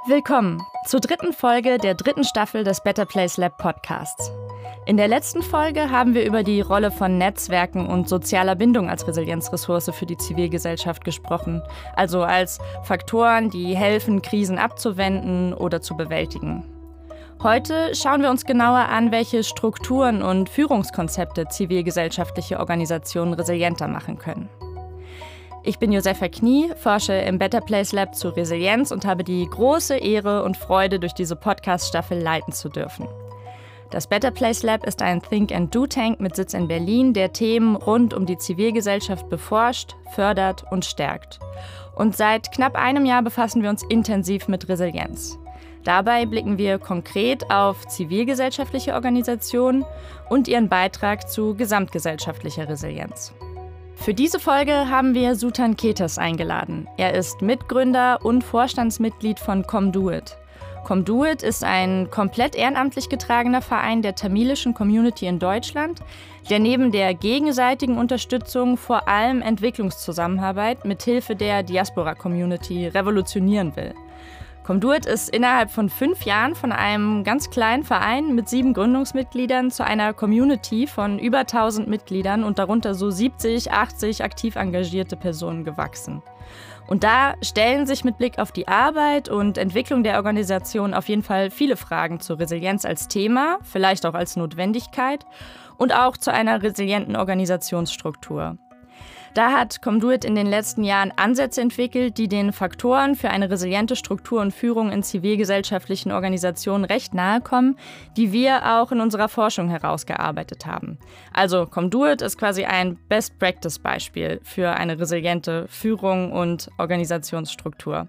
Willkommen zur dritten Folge der dritten Staffel des Better Place Lab Podcasts. In der letzten Folge haben wir über die Rolle von Netzwerken und sozialer Bindung als Resilienzressource für die Zivilgesellschaft gesprochen, also als Faktoren, die helfen, Krisen abzuwenden oder zu bewältigen. Heute schauen wir uns genauer an, welche Strukturen und Führungskonzepte zivilgesellschaftliche Organisationen resilienter machen können. Ich bin Josefa Knie, forsche im Better Place Lab zu Resilienz und habe die große Ehre und Freude, durch diese Podcast-Staffel leiten zu dürfen. Das Better Place Lab ist ein Think-and-Do-Tank mit Sitz in Berlin, der Themen rund um die Zivilgesellschaft beforscht, fördert und stärkt. Und seit knapp einem Jahr befassen wir uns intensiv mit Resilienz. Dabei blicken wir konkret auf zivilgesellschaftliche Organisationen und ihren Beitrag zu gesamtgesellschaftlicher Resilienz. Für diese Folge haben wir Suthan Ketes eingeladen. Er ist Mitgründer und Vorstandsmitglied von Comdoit. Comdoit ist ein komplett ehrenamtlich getragener Verein der tamilischen Community in Deutschland, der neben der gegenseitigen Unterstützung vor allem Entwicklungszusammenarbeit mit Hilfe der Diaspora-Community revolutionieren will. Comdoit ist innerhalb von 5 Jahren von einem ganz kleinen Verein mit 7 Gründungsmitgliedern zu einer Community von über 1000 Mitgliedern und darunter so 70, 80 aktiv engagierte Personen gewachsen. Und da stellen sich mit Blick auf die Arbeit und Entwicklung der Organisation auf jeden Fall viele Fragen zur Resilienz als Thema, vielleicht auch als Notwendigkeit und auch zu einer resilienten Organisationsstruktur. Da hat Comdoit in den letzten Jahren Ansätze entwickelt, die den Faktoren für eine resiliente Struktur und Führung in zivilgesellschaftlichen Organisationen recht nahe kommen, die wir auch in unserer Forschung herausgearbeitet haben. Also Comdoit ist quasi ein Best-Practice-Beispiel für eine resiliente Führung und Organisationsstruktur.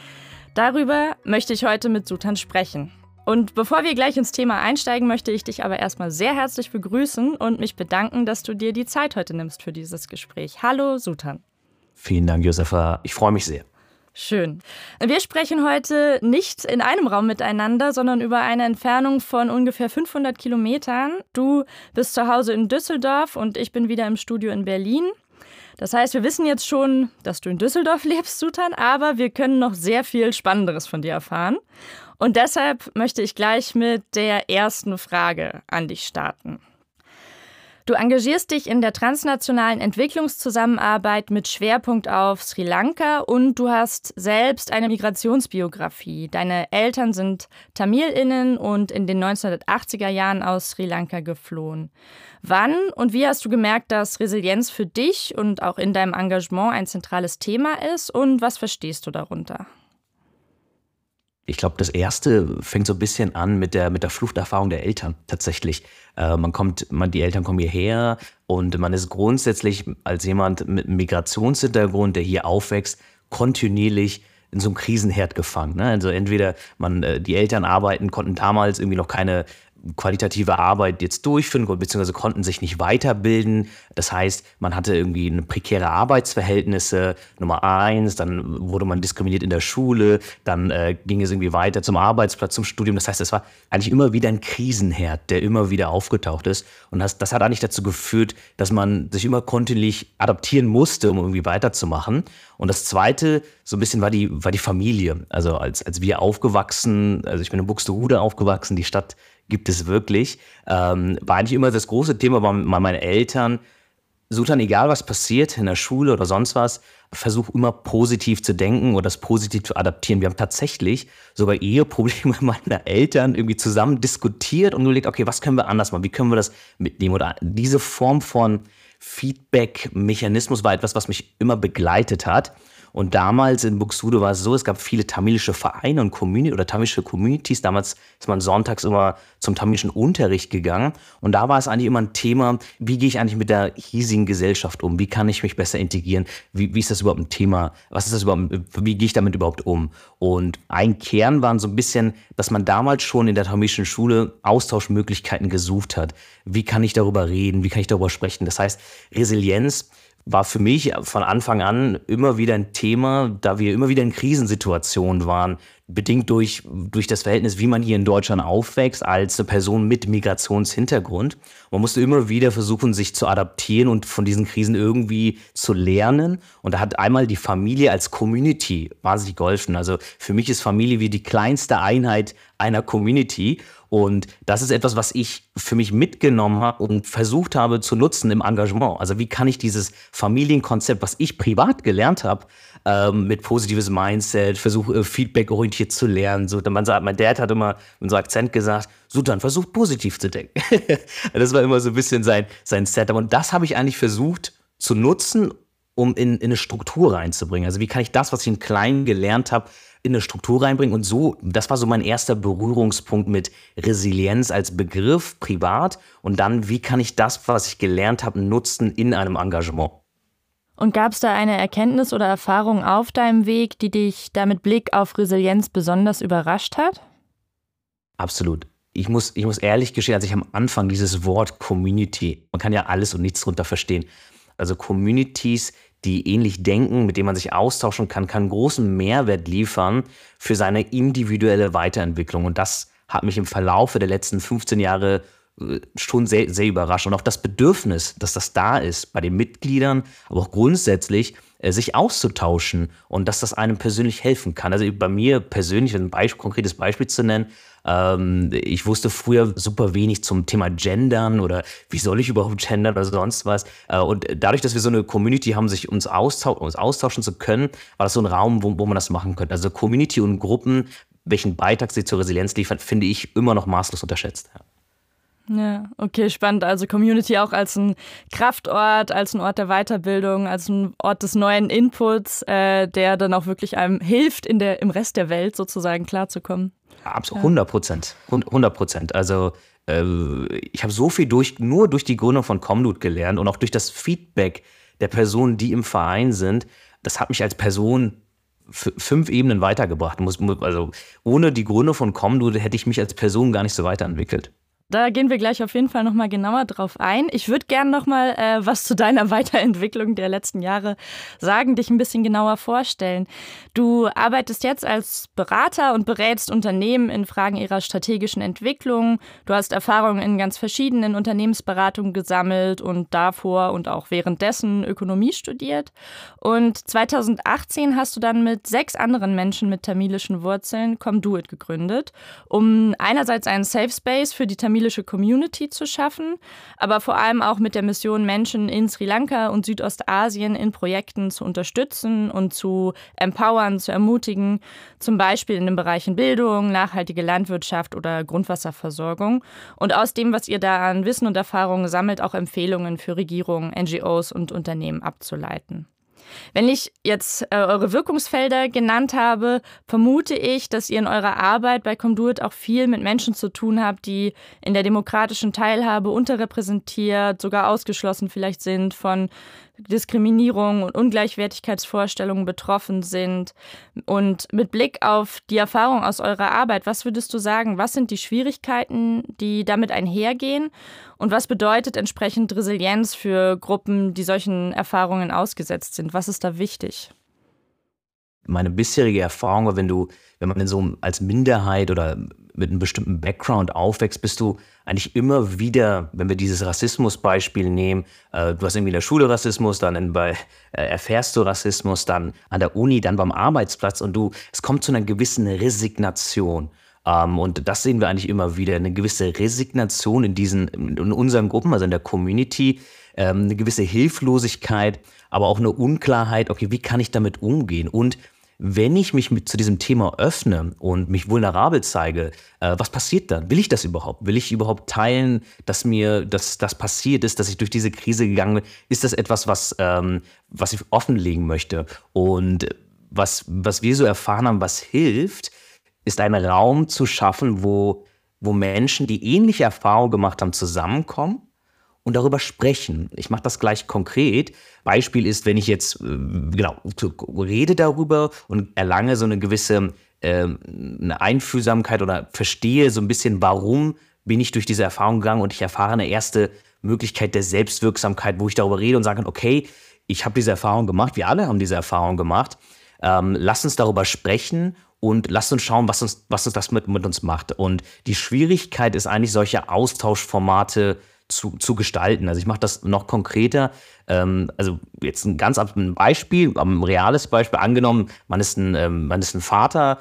Darüber möchte ich heute mit Suthan sprechen. Und bevor wir gleich ins Thema einsteigen, möchte ich dich aber erstmal sehr herzlich begrüßen und mich bedanken, dass du dir die Zeit heute nimmst für dieses Gespräch. Hallo Suthan. Vielen Dank, Josefa. Ich freue mich sehr. Schön. Wir sprechen heute nicht in einem Raum miteinander, sondern über eine Entfernung von ungefähr 500 Kilometern. Du bist zu Hause in Düsseldorf und ich bin wieder im Studio in Berlin. Das heißt, wir wissen jetzt schon, dass du in Düsseldorf lebst, Suthan, aber wir können noch sehr viel Spannenderes von dir erfahren. Und deshalb möchte ich gleich mit der ersten Frage an dich starten. Du engagierst dich in der transnationalen Entwicklungszusammenarbeit mit Schwerpunkt auf Sri Lanka und du hast selbst eine Migrationsbiografie. Deine Eltern sind TamilInnen und in den 1980er Jahren aus Sri Lanka geflohen. Wann und wie hast du gemerkt, dass Resilienz für dich und auch in deinem Engagement ein zentrales Thema ist und was verstehst du darunter? Ich glaube, das Erste fängt so ein bisschen an mit der Fluchterfahrung der Eltern tatsächlich. Die Eltern kommen hierher und man ist grundsätzlich als jemand mit einem Migrationshintergrund, der hier aufwächst, kontinuierlich in so einem Krisenherd gefangen. Ne? Also entweder die Eltern konnten damals irgendwie noch keine qualitative Arbeit jetzt durchführen, beziehungsweise konnten sich nicht weiterbilden. Das heißt, man hatte irgendwie eine prekäre Arbeitsverhältnisse, Nummer 1, dann wurde man diskriminiert in der Schule, dann ging es irgendwie weiter zum Arbeitsplatz, zum Studium. Das heißt, es war eigentlich immer wieder ein Krisenherd, der immer wieder aufgetaucht ist. Und das hat eigentlich dazu geführt, dass man sich immer kontinuierlich adaptieren musste, um irgendwie weiterzumachen. Und das Zweite, so ein bisschen war die Familie. Also als wir aufgewachsen, also ich bin in Buxtehude aufgewachsen, die Stadt gibt es wirklich, war eigentlich immer das große Thema bei meinen Eltern. Suthan, egal was passiert in der Schule oder sonst was, versuch immer positiv zu denken oder das positiv zu adaptieren. Wir haben tatsächlich sogar Eheprobleme meiner Eltern irgendwie zusammen diskutiert und überlegt, okay, was können wir anders machen? Wie können wir das mitnehmen? Oder diese Form von Feedback-Mechanismus war etwas, was mich immer begleitet hat. Und damals in Buxtehude war es so, es gab viele tamilische Vereine und tamilische Communities. Damals ist man sonntags immer zum tamilischen Unterricht gegangen. Und da war es eigentlich immer ein Thema, wie gehe ich eigentlich mit der hiesigen Gesellschaft um? Wie kann ich mich besser integrieren? Wie ist das überhaupt ein Thema? Was ist das überhaupt? Wie gehe ich damit überhaupt um? Und ein Kern war so ein bisschen, dass man damals schon in der tamilischen Schule Austauschmöglichkeiten gesucht hat. Wie kann ich darüber reden? Wie kann ich darüber sprechen? Das heißt, Resilienz war für mich von Anfang an immer wieder ein Thema, da wir immer wieder in Krisensituationen waren, bedingt durch das Verhältnis, wie man hier in Deutschland aufwächst, als eine Person mit Migrationshintergrund. Man musste immer wieder versuchen, sich zu adaptieren und von diesen Krisen irgendwie zu lernen. Und da hat einmal die Familie als Community wahnsinnig geholfen. Also für mich ist Familie wie die kleinste Einheit einer Community. Und das ist etwas, was ich für mich mitgenommen habe und versucht habe zu nutzen im Engagement. Also wie kann ich dieses Familienkonzept, was ich privat gelernt habe, mit positives Mindset, versuche feedbackorientiert zu lernen. So, mein Dad hat immer mit so Akzent gesagt, so dann versucht positiv zu denken. Das war immer so ein bisschen sein Setup. Und das habe ich eigentlich versucht zu nutzen, um in eine Struktur reinzubringen. Also wie kann ich das, was ich in Kleinen gelernt habe, in eine Struktur reinbringen? Und so, das war so mein erster Berührungspunkt mit Resilienz als Begriff privat. Und dann, wie kann ich das, was ich gelernt habe, nutzen in einem Engagement? Und gab es da eine Erkenntnis oder Erfahrung auf deinem Weg, die dich da mit Blick auf Resilienz besonders überrascht hat? Absolut. Ich muss ehrlich gestehen, als ich am Anfang dieses Wort Community, man kann ja alles und nichts drunter verstehen, also Communities, die ähnlich denken, mit denen man sich austauschen kann großen Mehrwert liefern für seine individuelle Weiterentwicklung. Und das hat mich im Verlauf der letzten 15 Jahre schon sehr, sehr überrascht. Und auch das Bedürfnis, dass das da ist bei den Mitgliedern, aber auch grundsätzlich, sich auszutauschen und dass das einem persönlich helfen kann. Also bei mir persönlich, ein konkretes Beispiel zu nennen, ich wusste früher super wenig zum Thema Gendern oder wie soll ich überhaupt gendern oder sonst was. Und dadurch, dass wir so eine Community haben, uns austauschen zu können, war das so ein Raum, wo man das machen könnte. Also Community und Gruppen, welchen Beitrag sie zur Resilienz liefern, finde ich immer noch maßlos unterschätzt. Ja, okay, spannend. Also Community auch als ein Kraftort, als ein Ort der Weiterbildung, als ein Ort des neuen Inputs, der dann auch wirklich einem hilft, im Rest der Welt sozusagen klarzukommen. Absolut, 100%. 100%. Also ich habe so viel nur durch die Gründung von Comdude gelernt und auch durch das Feedback der Personen, die im Verein sind. Das hat mich als Person 5 Ebenen weitergebracht. Also ohne die Gründung von Comdude hätte ich mich als Person gar nicht so weiterentwickelt. Da gehen wir gleich auf jeden Fall nochmal genauer drauf ein. Ich würde gerne nochmal was zu deiner Weiterentwicklung der letzten Jahre sagen, dich ein bisschen genauer vorstellen. Du arbeitest jetzt als Berater und berätst Unternehmen in Fragen ihrer strategischen Entwicklung. Du hast Erfahrungen in ganz verschiedenen Unternehmensberatungen gesammelt und davor und auch währenddessen Ökonomie studiert. Und 2018 hast du dann mit 6 anderen Menschen mit tamilischen Wurzeln Comduit gegründet, um einerseits einen Safe Space für die tamilische Community zu schaffen, aber vor allem auch mit der Mission, Menschen in Sri Lanka und Südostasien in Projekten zu unterstützen und zu empowern, zu ermutigen, zum Beispiel in den Bereichen Bildung, nachhaltige Landwirtschaft oder Grundwasserversorgung. Und aus dem, was ihr da an Wissen und Erfahrungen sammelt, auch Empfehlungen für Regierungen, NGOs und Unternehmen abzuleiten. Wenn ich jetzt eure Wirkungsfelder genannt habe, vermute ich, dass ihr in eurer Arbeit bei Comduit auch viel mit Menschen zu tun habt, die in der demokratischen Teilhabe unterrepräsentiert, sogar ausgeschlossen vielleicht sind, von Diskriminierung und Ungleichwertigkeitsvorstellungen betroffen sind. Und mit Blick auf die Erfahrung aus eurer Arbeit, was würdest du sagen, was sind die Schwierigkeiten, die damit einhergehen? Und was bedeutet entsprechend Resilienz für Gruppen, die solchen Erfahrungen ausgesetzt sind? Was ist da wichtig? Meine bisherige Erfahrung war, wenn man in so als Minderheit oder mit einem bestimmten Background aufwächst, bist du eigentlich immer wieder, wenn wir dieses Rassismusbeispiel nehmen, du hast irgendwie in der Schule Rassismus, dann erfährst du Rassismus, dann an der Uni, dann beim Arbeitsplatz und es kommt zu einer gewissen Resignation. Und das sehen wir eigentlich immer wieder, eine gewisse Resignation in unseren Gruppen, also in der Community, eine gewisse Hilflosigkeit, aber auch eine Unklarheit, okay, wie kann ich damit umgehen? Und wenn ich mich zu diesem Thema öffne und mich vulnerabel zeige, was passiert dann? Will ich das überhaupt? Will ich überhaupt teilen, dass das passiert ist, dass ich durch diese Krise gegangen bin? Ist das etwas, was ich offenlegen möchte? Und was wir so erfahren haben, was hilft, ist einen Raum zu schaffen, wo Menschen, die ähnliche Erfahrungen gemacht haben, zusammenkommen und darüber sprechen. Ich mache das gleich konkret. Beispiel ist, wenn ich jetzt rede darüber und erlange so eine gewisse eine Einfühlsamkeit oder verstehe so ein bisschen, warum bin ich durch diese Erfahrung gegangen und ich erfahre eine erste Möglichkeit der Selbstwirksamkeit, wo ich darüber rede und sage kann, okay, ich habe diese Erfahrung gemacht, wir alle haben diese Erfahrung gemacht, lass uns darüber sprechen und lasst uns schauen, was uns das mit uns macht. Und die Schwierigkeit ist eigentlich, solche Austauschformate zu gestalten. Also ich mache das noch konkreter. Also jetzt ein Beispiel, ein reales Beispiel. Angenommen, man ist ein Vater,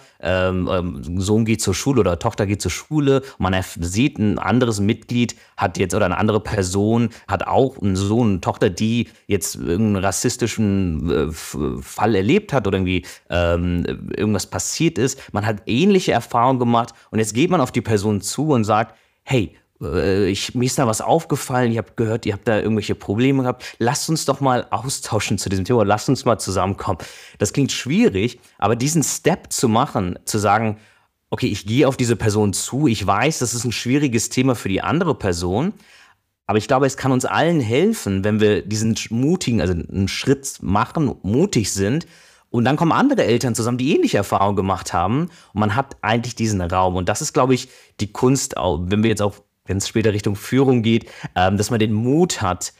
Sohn geht zur Schule oder Tochter geht zur Schule und man sieht, ein anderes Mitglied hat jetzt oder eine andere Person hat auch einen Sohn, eine Tochter, die jetzt irgendeinen rassistischen Fall erlebt hat oder irgendwie irgendwas passiert ist. Man hat ähnliche Erfahrungen gemacht und jetzt geht man auf die Person zu und sagt, hey, mir ist da was aufgefallen, ich habe gehört, ihr habt da irgendwelche Probleme gehabt. Lasst uns doch mal austauschen zu diesem Thema, lasst uns mal zusammenkommen. Das klingt schwierig, aber diesen Step zu machen, zu sagen, okay, ich gehe auf diese Person zu, ich weiß, das ist ein schwieriges Thema für die andere Person, aber ich glaube, es kann uns allen helfen, wenn wir diesen also einen Schritt machen, mutig sind. Und dann kommen andere Eltern zusammen, die ähnliche Erfahrungen gemacht haben. Und man hat eigentlich diesen Raum. Und das ist, glaube ich, die Kunst, wenn wir jetzt auch wenn es später Richtung Führung geht, dass man den Mut hat,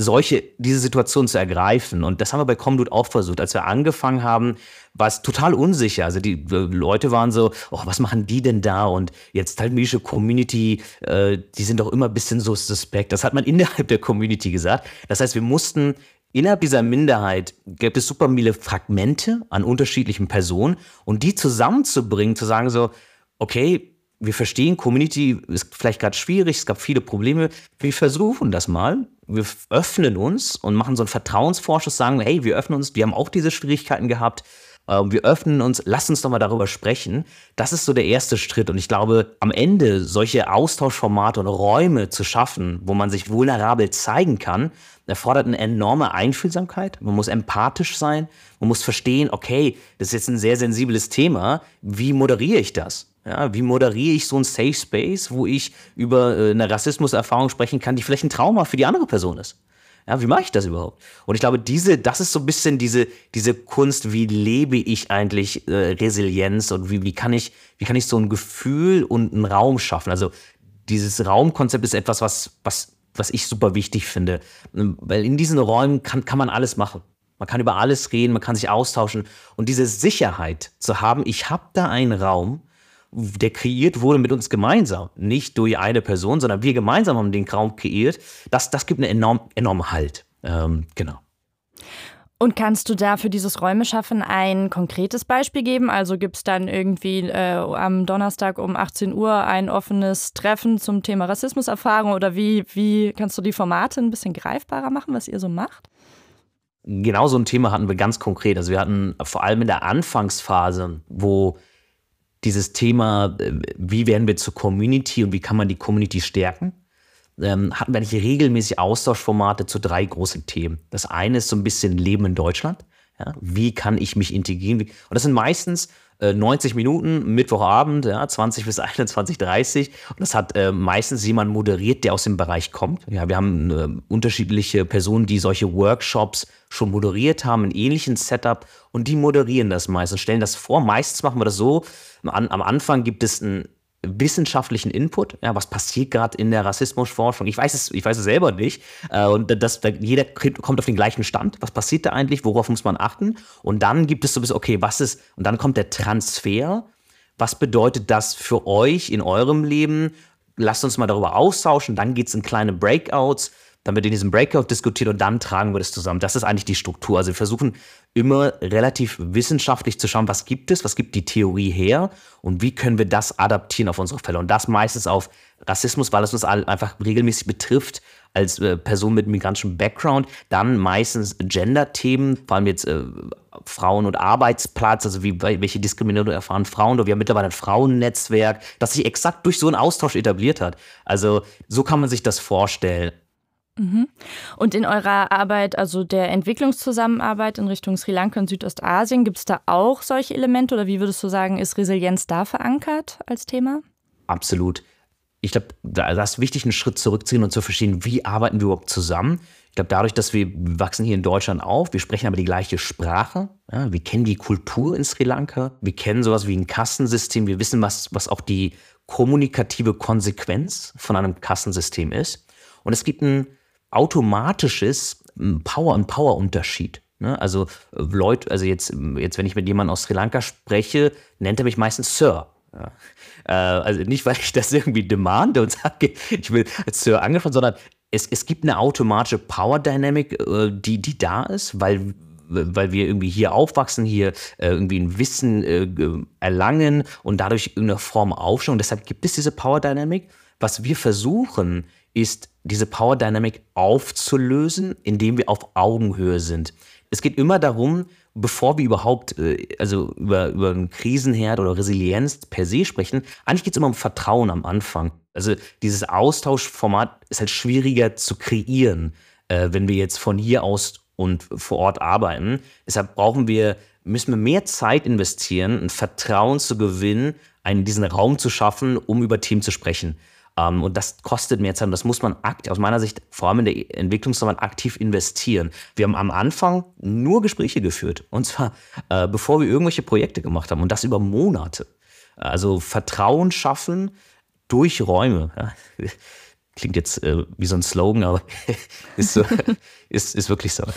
diese Situation zu ergreifen. Und das haben wir bei Comdude auch versucht. Als wir angefangen haben, war es total unsicher. Also die Leute waren so, oh, was machen die denn da? Und jetzt talmudische Community, die sind doch immer ein bisschen so suspekt. Das hat man innerhalb der Community gesagt. Das heißt, wir mussten innerhalb dieser Minderheit, gibt es super viele Fragmente an unterschiedlichen Personen und die zusammenzubringen, zu sagen so, okay, wir verstehen, Community ist vielleicht gerade schwierig, es gab viele Probleme. Wir versuchen das mal. Wir öffnen uns und machen so einen Vertrauensvorschuss, sagen, hey, wir öffnen uns, wir haben auch diese Schwierigkeiten gehabt. Wir öffnen uns, lasst uns doch mal darüber sprechen. Das ist so der erste Schritt. Und ich glaube, am Ende solche Austauschformate und Räume zu schaffen, wo man sich vulnerabel zeigen kann, erfordert eine enorme Einfühlsamkeit. Man muss empathisch sein. Man muss verstehen, okay, das ist jetzt ein sehr sensibles Thema. Wie moderiere ich das? Ja, wie moderiere ich so ein Safe Space, wo ich über eine Rassismuserfahrung sprechen kann, die vielleicht ein Trauma für die andere Person ist? Ja, wie mache ich das überhaupt? Und ich glaube, das ist so ein bisschen diese Kunst, wie lebe ich eigentlich Resilienz und wie kann ich so ein Gefühl und einen Raum schaffen? Also dieses Raumkonzept ist etwas, was ich super wichtig finde. Weil in diesen Räumen kann man alles machen. Man kann über alles reden, man kann sich austauschen. Und diese Sicherheit zu haben, ich habe da einen Raum, der kreiert wurde mit uns gemeinsam. Nicht durch eine Person, sondern wir gemeinsam haben den Raum kreiert. Das gibt einen enormen Halt. Genau. Und kannst du da für dieses Räumeschaffen ein konkretes Beispiel geben? Also gibt es dann irgendwie am Donnerstag um 18 Uhr ein offenes Treffen zum Thema Rassismuserfahrung? Oder wie kannst du die Formate ein bisschen greifbarer machen, was ihr so macht? Genau so ein Thema hatten wir ganz konkret. Also wir hatten vor allem in der Anfangsphase, wo dieses Thema, wie werden wir zur Community und wie kann man die Community stärken, hatten wir eigentlich regelmäßig Austauschformate zu 3 großen Themen. Das eine ist so ein bisschen Leben in Deutschland. Ja, wie kann ich mich integrieren? Und das sind meistens 90 Minuten, Mittwochabend, ja, 20 bis 21:30. Und das hat meistens jemand moderiert, der aus dem Bereich kommt. Ja, wir haben unterschiedliche Personen, die solche Workshops schon moderiert haben, in ähnlichen Setup. Und die moderieren das meistens, stellen das vor. Meistens machen wir das so, am Anfang gibt es einen wissenschaftlichen Input, ja, was passiert gerade in der Rassismusforschung. Ich weiß es selber nicht. Und jeder kommt auf den gleichen Stand. Was passiert da eigentlich? Worauf muss man achten? Und dann gibt es so ein bisschen, okay, und dann kommt der Transfer. Was bedeutet das für euch in eurem Leben? Lasst uns mal darüber austauschen. Dann geht es in kleine Breakouts. Dann wird in diesem Breakout diskutiert und dann tragen wir das zusammen. Das ist eigentlich die Struktur. Also wir versuchen immer relativ wissenschaftlich zu schauen, was gibt die Theorie her und wie können wir das adaptieren auf unsere Fälle. Und das meistens auf Rassismus, weil es uns einfach regelmäßig betrifft als Person mit migrantischem Background. Dann meistens Gender-Themen, vor allem jetzt Frauen- und Arbeitsplatz, also welche Diskriminierung erfahren Frauen. Wir haben mittlerweile ein Frauennetzwerk, das sich exakt durch so einen Austausch etabliert hat. Also so kann man sich das vorstellen. Und in eurer Arbeit, also der Entwicklungszusammenarbeit in Richtung Sri Lanka und Südostasien, gibt es da auch solche Elemente oder wie würdest du sagen, ist Resilienz da verankert als Thema? Absolut. Ich glaube, da ist wichtig, einen Schritt zurückzuziehen und zu verstehen, wie arbeiten wir überhaupt zusammen. Ich glaube, dadurch, dass wir wachsen hier in Deutschland auf, wir sprechen aber die gleiche Sprache. Ja, wir kennen die Kultur in Sri Lanka. Wir kennen sowas wie ein Kastensystem. Wir wissen, was auch die kommunikative Konsequenz von einem Kastensystem ist. Und es gibt ein automatisches Power-Unterschied. Ne? Also Leute, also jetzt, wenn ich mit jemandem aus Sri Lanka spreche, nennt er mich meistens Sir. Ja. Also nicht, weil ich das irgendwie demande und sage, ich will als Sir angefangen, sondern es gibt eine automatische Power Dynamic, die da ist, weil wir irgendwie hier aufwachsen, hier irgendwie ein Wissen erlangen und dadurch in irgendeiner Form aufschauen. Deshalb gibt es diese Power Dynamic. Was wir versuchen, ist, diese Power Dynamic aufzulösen, indem wir auf Augenhöhe sind. Es geht immer darum, bevor wir überhaupt also über einen Krisenherd oder Resilienz per se sprechen, eigentlich geht es immer um Vertrauen am Anfang. Also dieses Austauschformat ist halt schwieriger zu kreieren, wenn wir jetzt von hier aus und vor Ort arbeiten. Deshalb müssen wir mehr Zeit investieren, ein Vertrauen zu gewinnen, diesen Raum zu schaffen, um über Themen zu sprechen. Und das kostet mehr Zeit und das muss man aus meiner Sicht, vor allem in der Entwicklungsarbeit, aktiv investieren. Wir haben am Anfang nur Gespräche geführt, und zwar bevor wir irgendwelche Projekte gemacht haben, und das über Monate. Also Vertrauen schaffen durch Räume. Ja. Klingt jetzt wie so ein Slogan, aber ist wirklich so.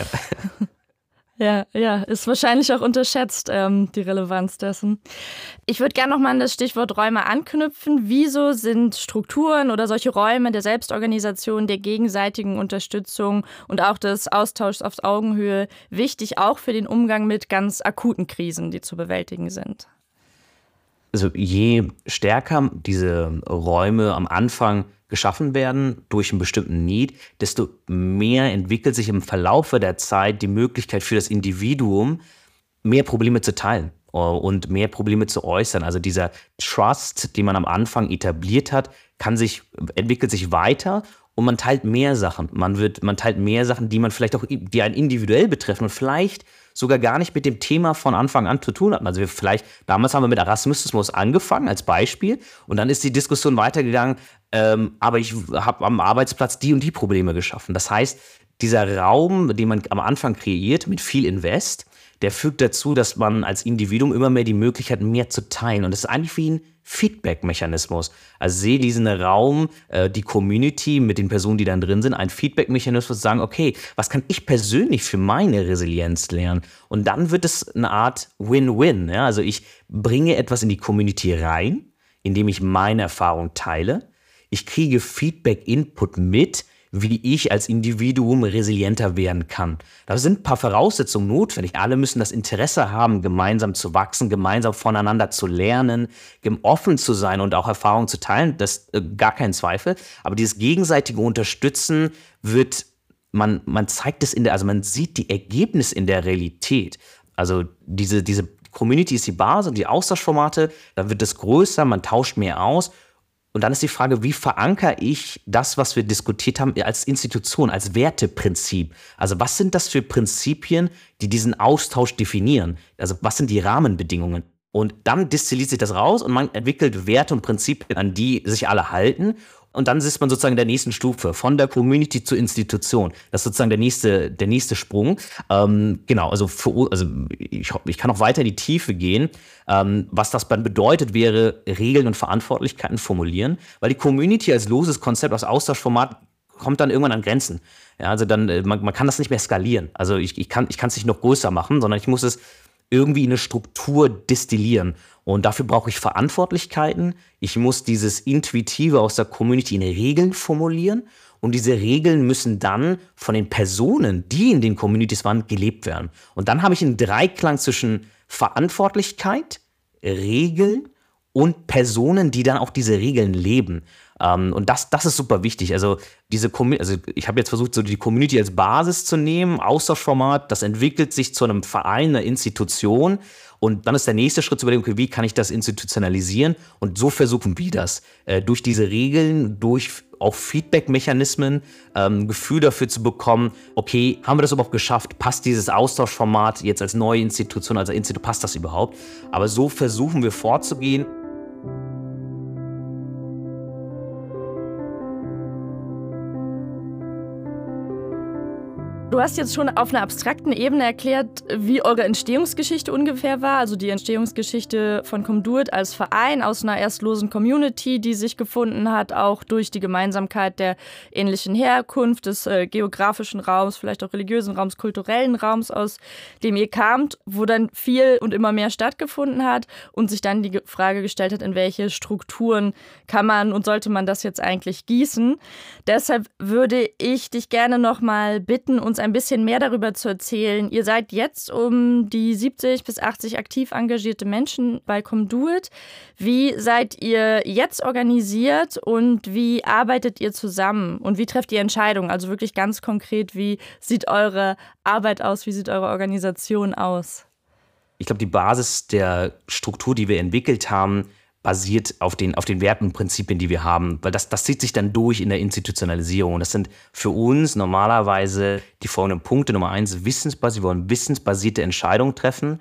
Ja. Ja, ist wahrscheinlich auch unterschätzt, die Relevanz dessen. Ich würde gerne nochmal an das Stichwort Räume anknüpfen. Wieso sind Strukturen oder solche Räume der Selbstorganisation, der gegenseitigen Unterstützung und auch des Austauschs auf Augenhöhe wichtig, auch für den Umgang mit ganz akuten Krisen, die zu bewältigen sind? Also je stärker diese Räume am Anfang geschaffen werden durch einen bestimmten Need, desto mehr entwickelt sich im Verlaufe der Zeit die Möglichkeit für das Individuum, mehr Probleme zu teilen und mehr Probleme zu äußern. Also dieser Trust, den man am Anfang etabliert hat, entwickelt sich weiter und man teilt mehr Sachen. Man teilt mehr Sachen, die die einen individuell betreffen und vielleicht sogar gar nicht mit dem Thema von Anfang an zu tun hatten. Also damals haben wir mit Erasmus angefangen als Beispiel und dann ist die Diskussion weitergegangen, aber ich habe am Arbeitsplatz die und die Probleme geschaffen. Das heißt, dieser Raum, den man am Anfang kreiert mit viel Invest, der führt dazu, dass man als Individuum immer mehr die Möglichkeit hat, mehr zu teilen. Und das ist eigentlich wie ein Feedback-Mechanismus. Also sehe diesen Raum, die Community mit den Personen, die dann drin sind, ein Feedback-Mechanismus, zu sagen, okay, was kann ich persönlich für meine Resilienz lernen? Und dann wird es eine Art Win-Win. Ja? Also ich bringe etwas in die Community rein, indem ich meine Erfahrung teile. Ich kriege Feedback-Input mit, wie ich als Individuum resilienter werden kann. Da sind ein paar Voraussetzungen notwendig. Alle müssen das Interesse haben, gemeinsam zu wachsen, gemeinsam voneinander zu lernen, offen zu sein und auch Erfahrungen zu teilen. Das gar kein Zweifel. Aber dieses gegenseitige Unterstützen man zeigt es also man sieht die Ergebnisse in der Realität. Also diese Community ist die Basis und die Austauschformate, dann wird es größer, man tauscht mehr aus. Und dann ist die Frage, wie verankere ich das, was wir diskutiert haben, als Institution, als Werteprinzip? Also was sind das für Prinzipien, die diesen Austausch definieren? Also was sind die Rahmenbedingungen? Und dann destilliert sich das raus und man entwickelt Werte und Prinzipien, an die sich alle halten. Und dann ist man sozusagen in der nächsten Stufe, von der Community zur Institution. Das ist sozusagen der nächste Sprung. Genau, also ich kann auch weiter in die Tiefe gehen. Was das dann bedeutet, wäre Regeln und Verantwortlichkeiten formulieren, weil die Community als loses Konzept, als Austauschformat kommt dann irgendwann an Grenzen. Ja, also dann, man kann das nicht mehr skalieren. Also ich kann es nicht noch größer machen, sondern ich muss es irgendwie in eine Struktur destillieren. Und dafür brauche ich Verantwortlichkeiten. Ich muss dieses Intuitive aus der Community in Regeln formulieren. Und diese Regeln müssen dann von den Personen, die in den Communities waren, gelebt werden. Und dann habe ich einen Dreiklang zwischen Verantwortlichkeit, Regeln und Personen, die dann auch diese Regeln leben. Und das ist super wichtig. Also ich habe jetzt versucht, so die Community als Basis zu nehmen, Austauschformat, das entwickelt sich zu einem Verein, einer Institution. Und dann ist der nächste Schritt zu überlegen, okay, wie kann ich das institutionalisieren? Und so versuchen wir das. Durch diese Regeln, durch auch Feedback-Mechanismen, Gefühl dafür zu bekommen, okay, haben wir das überhaupt geschafft? Passt dieses Austauschformat jetzt als neue Institution, als Institut, passt das überhaupt? Aber so versuchen wir vorzugehen. Du hast jetzt schon auf einer abstrakten Ebene erklärt, wie eure Entstehungsgeschichte ungefähr war. Also die Entstehungsgeschichte von Comduit als Verein aus einer erst losen Community, die sich gefunden hat, auch durch die Gemeinsamkeit der ähnlichen Herkunft, des geografischen Raums, vielleicht auch religiösen Raums, kulturellen Raums, aus dem ihr kamt, wo dann viel und immer mehr stattgefunden hat und sich dann die Frage gestellt hat, in welche Strukturen kann man und sollte man das jetzt eigentlich gießen. Deshalb würde ich dich gerne noch mal bitten, uns ein bisschen mehr darüber zu erzählen. Ihr seid jetzt um die 70 bis 80 aktiv engagierte Menschen bei Comduit. Wie seid ihr jetzt organisiert und wie arbeitet ihr zusammen? Und wie trefft ihr Entscheidungen? Also wirklich ganz konkret, wie sieht eure Arbeit aus? Wie sieht eure Organisation aus? Ich glaube, die Basis der Struktur, die wir entwickelt haben, basiert auf den Werten und Prinzipien, die wir haben. Weil das zieht sich dann durch in der Institutionalisierung. Und das sind für uns normalerweise die folgenden Punkte. Nummer 1, wissensbasiert. Wir wollen wissensbasierte Entscheidungen treffen.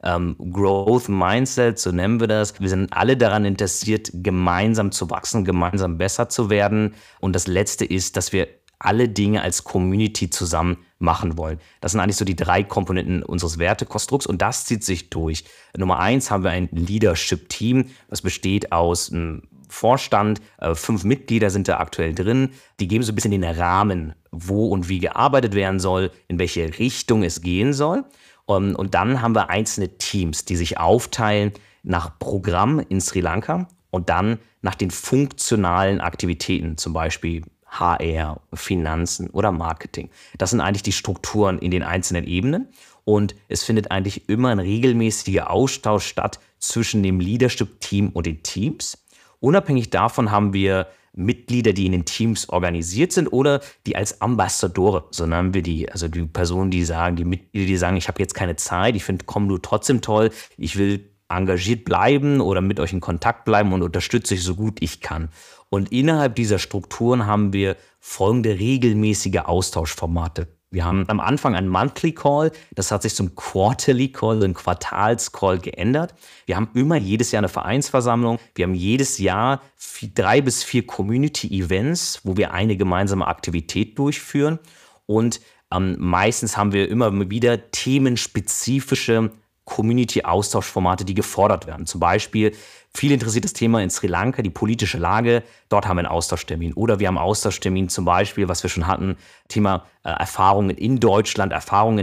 Growth Mindset, so nennen wir das. Wir sind alle daran interessiert, gemeinsam zu wachsen, gemeinsam besser zu werden. Und das Letzte ist, dass wir alle Dinge als Community zusammen machen wollen. Das sind eigentlich so die 3 Komponenten unseres Wertekonstrukts und das zieht sich durch. Nummer 1 haben wir ein Leadership-Team, das besteht aus einem Vorstand, 5 Mitglieder sind da aktuell drin. Die geben so ein bisschen den Rahmen, wo und wie gearbeitet werden soll, in welche Richtung es gehen soll. Und dann haben wir einzelne Teams, die sich aufteilen nach Programm in Sri Lanka und dann nach den funktionalen Aktivitäten, zum Beispiel HR, Finanzen oder Marketing. Das sind eigentlich die Strukturen in den einzelnen Ebenen und es findet eigentlich immer ein regelmäßiger Austausch statt zwischen dem Leadership-Team und den Teams. Unabhängig davon haben wir Mitglieder, die in den Teams organisiert sind oder die als Ambassadore, so nennen wir die, also die Personen, die Mitglieder, die sagen, ich habe jetzt keine Zeit, ich finde Comduit trotzdem toll, ich will engagiert bleiben oder mit euch in Kontakt bleiben und unterstütze euch so gut ich kann. Und innerhalb dieser Strukturen haben wir folgende regelmäßige Austauschformate. Wir haben am Anfang einen Monthly Call, das hat sich zum Quarterly Call, ein Quartalscall geändert. Wir haben immer jedes Jahr eine Vereinsversammlung. Wir haben jedes Jahr 3 bis 4 Community Events, wo wir eine gemeinsame Aktivität durchführen. Und meistens haben wir immer wieder themenspezifische Community-Austauschformate, die gefordert werden. Zum Beispiel, viel interessiert das Thema in Sri Lanka, die politische Lage, dort haben wir einen Austauschtermin. Oder wir haben einen Austauschtermin zum Beispiel, was wir schon hatten, Thema Erfahrungen in Deutschland,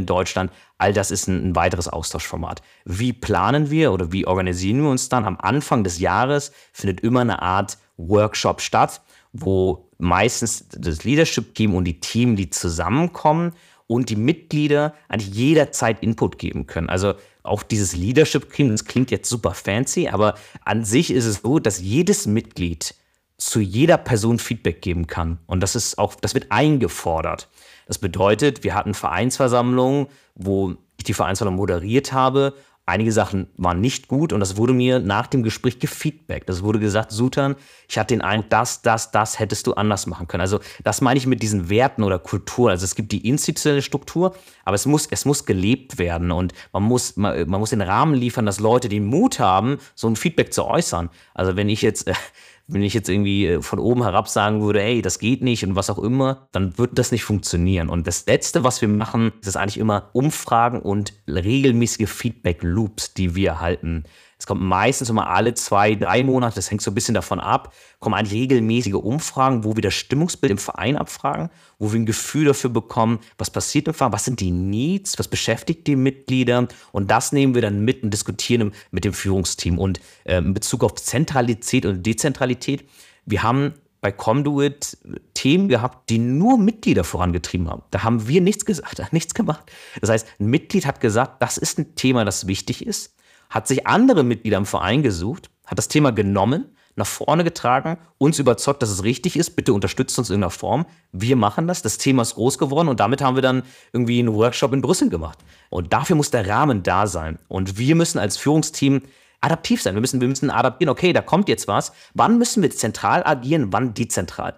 all das ist ein weiteres Austauschformat. Wie planen wir oder wie organisieren wir uns dann? Am Anfang des Jahres findet immer eine Art Workshop statt, wo meistens das Leadership-Team und die Teamleads zusammenkommen und die Mitglieder eigentlich jederzeit Input geben können. Also auch dieses Leadership-Team, das klingt jetzt super fancy, aber an sich ist es so, dass jedes Mitglied zu jeder Person Feedback geben kann. Und das wird eingefordert. Das bedeutet, wir hatten Vereinsversammlungen, wo ich die Vereinsversammlung moderiert habe. Einige Sachen waren nicht gut und das wurde mir nach dem Gespräch gefeedbackt. Das wurde gesagt, Sutan, ich hatte den Eindruck, das hättest du anders machen können. Also das meine ich mit diesen Werten oder Kultur. Also es gibt die institutionelle Struktur, aber es muss gelebt werden und man muss den Rahmen liefern, dass Leute den Mut haben, so ein Feedback zu äußern. Also wenn ich jetzt irgendwie von oben herab sagen würde, hey, das geht nicht und was auch immer, dann wird das nicht funktionieren. Und das Letzte, was wir machen, ist eigentlich immer Umfragen und regelmäßige Feedback-Loops, die wir erhalten. Es kommt meistens immer alle 2-3 Monate, das hängt so ein bisschen davon ab, kommen eigentlich regelmäßige Umfragen, wo wir das Stimmungsbild im Verein abfragen, wo wir ein Gefühl dafür bekommen, was passiert im Verein, was sind die Needs, was beschäftigt die Mitglieder und das nehmen wir dann mit und diskutieren mit dem Führungsteam. Und in Bezug auf Zentralität und Dezentralität, wir haben bei Comduit Themen gehabt, die nur Mitglieder vorangetrieben haben. Da haben wir nichts gesagt, nichts gemacht. Das heißt, ein Mitglied hat gesagt, das ist ein Thema, das wichtig ist, hat sich andere Mitglieder im Verein gesucht, hat das Thema genommen, nach vorne getragen, uns überzeugt, dass es richtig ist, bitte unterstützt uns in irgendeiner Form. Wir machen das Thema ist groß geworden und damit haben wir dann irgendwie einen Workshop in Brüssel gemacht. Und dafür muss der Rahmen da sein. Und wir müssen als Führungsteam adaptiv sein. Wir müssen adaptieren, okay, da kommt jetzt was. Wann müssen wir zentral agieren, wann dezentral?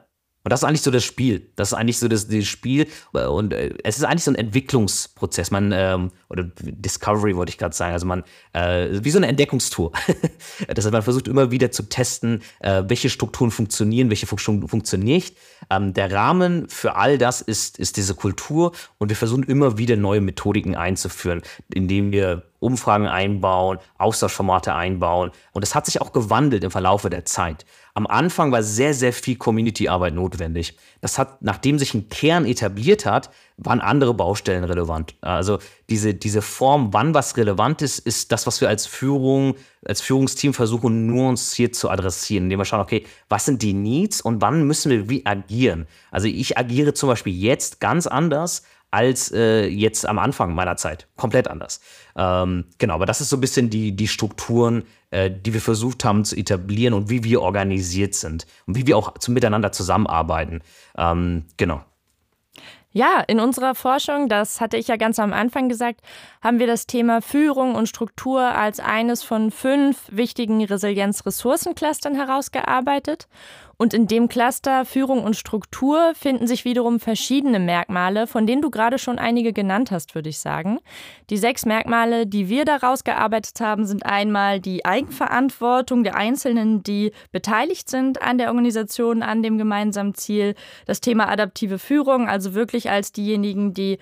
Und das ist eigentlich so das Spiel. Das ist eigentlich so das Spiel. Und es ist eigentlich so ein Entwicklungsprozess. Oder Discovery wollte ich gerade sagen. Also wie so eine Entdeckungstour. Das heißt, man versucht immer wieder zu testen, welche Strukturen funktionieren, welche Strukturen funktionieren nicht. Der Rahmen für all das ist diese Kultur. Und wir versuchen immer wieder neue Methodiken einzuführen, indem wir Umfragen einbauen, Austauschformate einbauen. Und das hat sich auch gewandelt im Verlaufe der Zeit. Am Anfang war sehr, sehr viel Community-Arbeit notwendig. Nachdem sich ein Kern etabliert hat, waren andere Baustellen relevant. Also diese Form, wann was relevant ist das, was wir als Führungsteam versuchen, nuanciert zu adressieren, indem wir schauen, okay, was sind die Needs und wann müssen wir wie agieren? Also ich agiere zum Beispiel jetzt ganz anders als jetzt am Anfang meiner Zeit. Komplett anders. Genau, aber das ist so ein bisschen die Strukturen, die wir versucht haben zu etablieren und wie wir organisiert sind und wie wir auch miteinander zusammenarbeiten. Genau. Ja, in unserer Forschung, das hatte ich ja ganz am Anfang gesagt, haben wir das Thema Führung und Struktur als eines von 5 wichtigen Resilienz-Ressourcen-Clustern herausgearbeitet. Und in dem Cluster Führung und Struktur finden sich wiederum verschiedene Merkmale, von denen du gerade schon einige genannt hast, würde ich sagen. Die 6 Merkmale, die wir daraus gearbeitet haben, sind einmal die Eigenverantwortung der Einzelnen, die beteiligt sind an der Organisation, an dem gemeinsamen Ziel. Das Thema adaptive Führung, also wirklich als diejenigen, die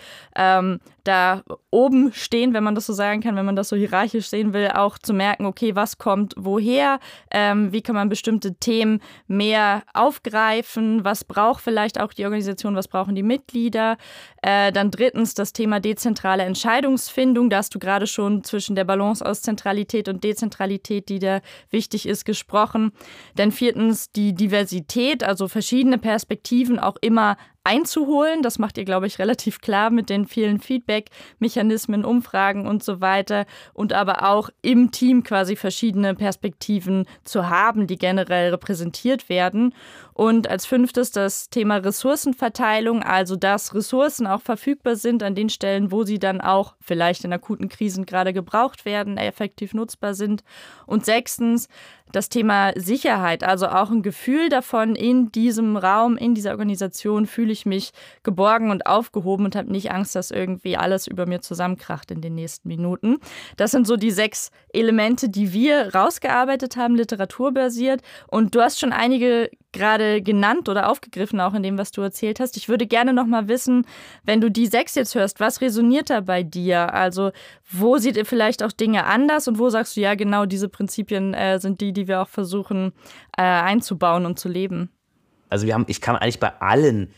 da oben stehen, wenn man das so sagen kann, wenn man das so hierarchisch sehen will, auch zu merken, okay, was kommt woher, wie kann man bestimmte Themen mehr aufgreifen, was braucht vielleicht auch die Organisation, was brauchen die Mitglieder. Dann drittens das Thema dezentrale Entscheidungsfindung, da hast du gerade schon zwischen der Balance aus Zentralität und Dezentralität, die da wichtig ist, gesprochen. Dann viertens die Diversität, also verschiedene Perspektiven auch immer einzuholen. Das macht ihr, glaube ich, relativ klar mit den vielen Feedback-Mechanismen, Umfragen und so weiter. Und aber auch im Team quasi verschiedene Perspektiven zu haben, die generell repräsentiert werden. Und als 5. das Thema Ressourcenverteilung, also dass Ressourcen auch verfügbar sind an den Stellen, wo sie dann auch vielleicht in akuten Krisen gerade gebraucht werden, effektiv nutzbar sind. Und 6. das Thema Sicherheit, also auch ein Gefühl davon, in diesem Raum, in dieser Organisation fühle ich mich geborgen und aufgehoben und habe nicht Angst, dass irgendwie alles über mir zusammenkracht in den nächsten Minuten. Das sind so die 6 Elemente, die wir rausgearbeitet haben, literaturbasiert. Und du hast schon einige gerade genannt oder aufgegriffen, auch in dem, was du erzählt hast. Ich würde gerne noch mal wissen, wenn du die 6 jetzt hörst, was resoniert da bei dir? Also wo seht ihr vielleicht auch Dinge anders und wo sagst du, ja genau, diese Prinzipien sind die wir auch versuchen einzubauen und zu leben? Also ich kann eigentlich bei allen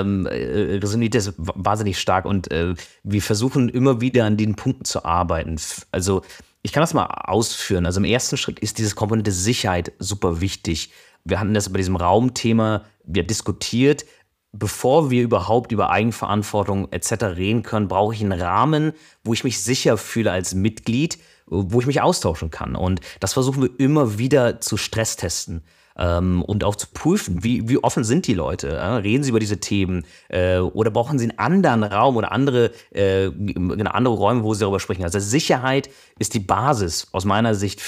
resoniert das wahnsinnig stark und wir versuchen immer wieder an den Punkten zu arbeiten. Also ich kann das mal ausführen. Also im ersten Schritt ist diese Komponente Sicherheit super wichtig. Wir hatten das bei diesem Raumthema diskutiert. Bevor wir überhaupt über Eigenverantwortung etc. reden können, brauche ich einen Rahmen, wo ich mich sicher fühle als Mitglied, wo ich mich austauschen kann. Und das versuchen wir immer wieder zu stresstesten und auch zu prüfen, wie offen sind die Leute. Reden sie über diese Themen oder brauchen sie einen anderen Raum oder andere Räume, wo sie darüber sprechen. Also Sicherheit ist die Basis aus meiner Sicht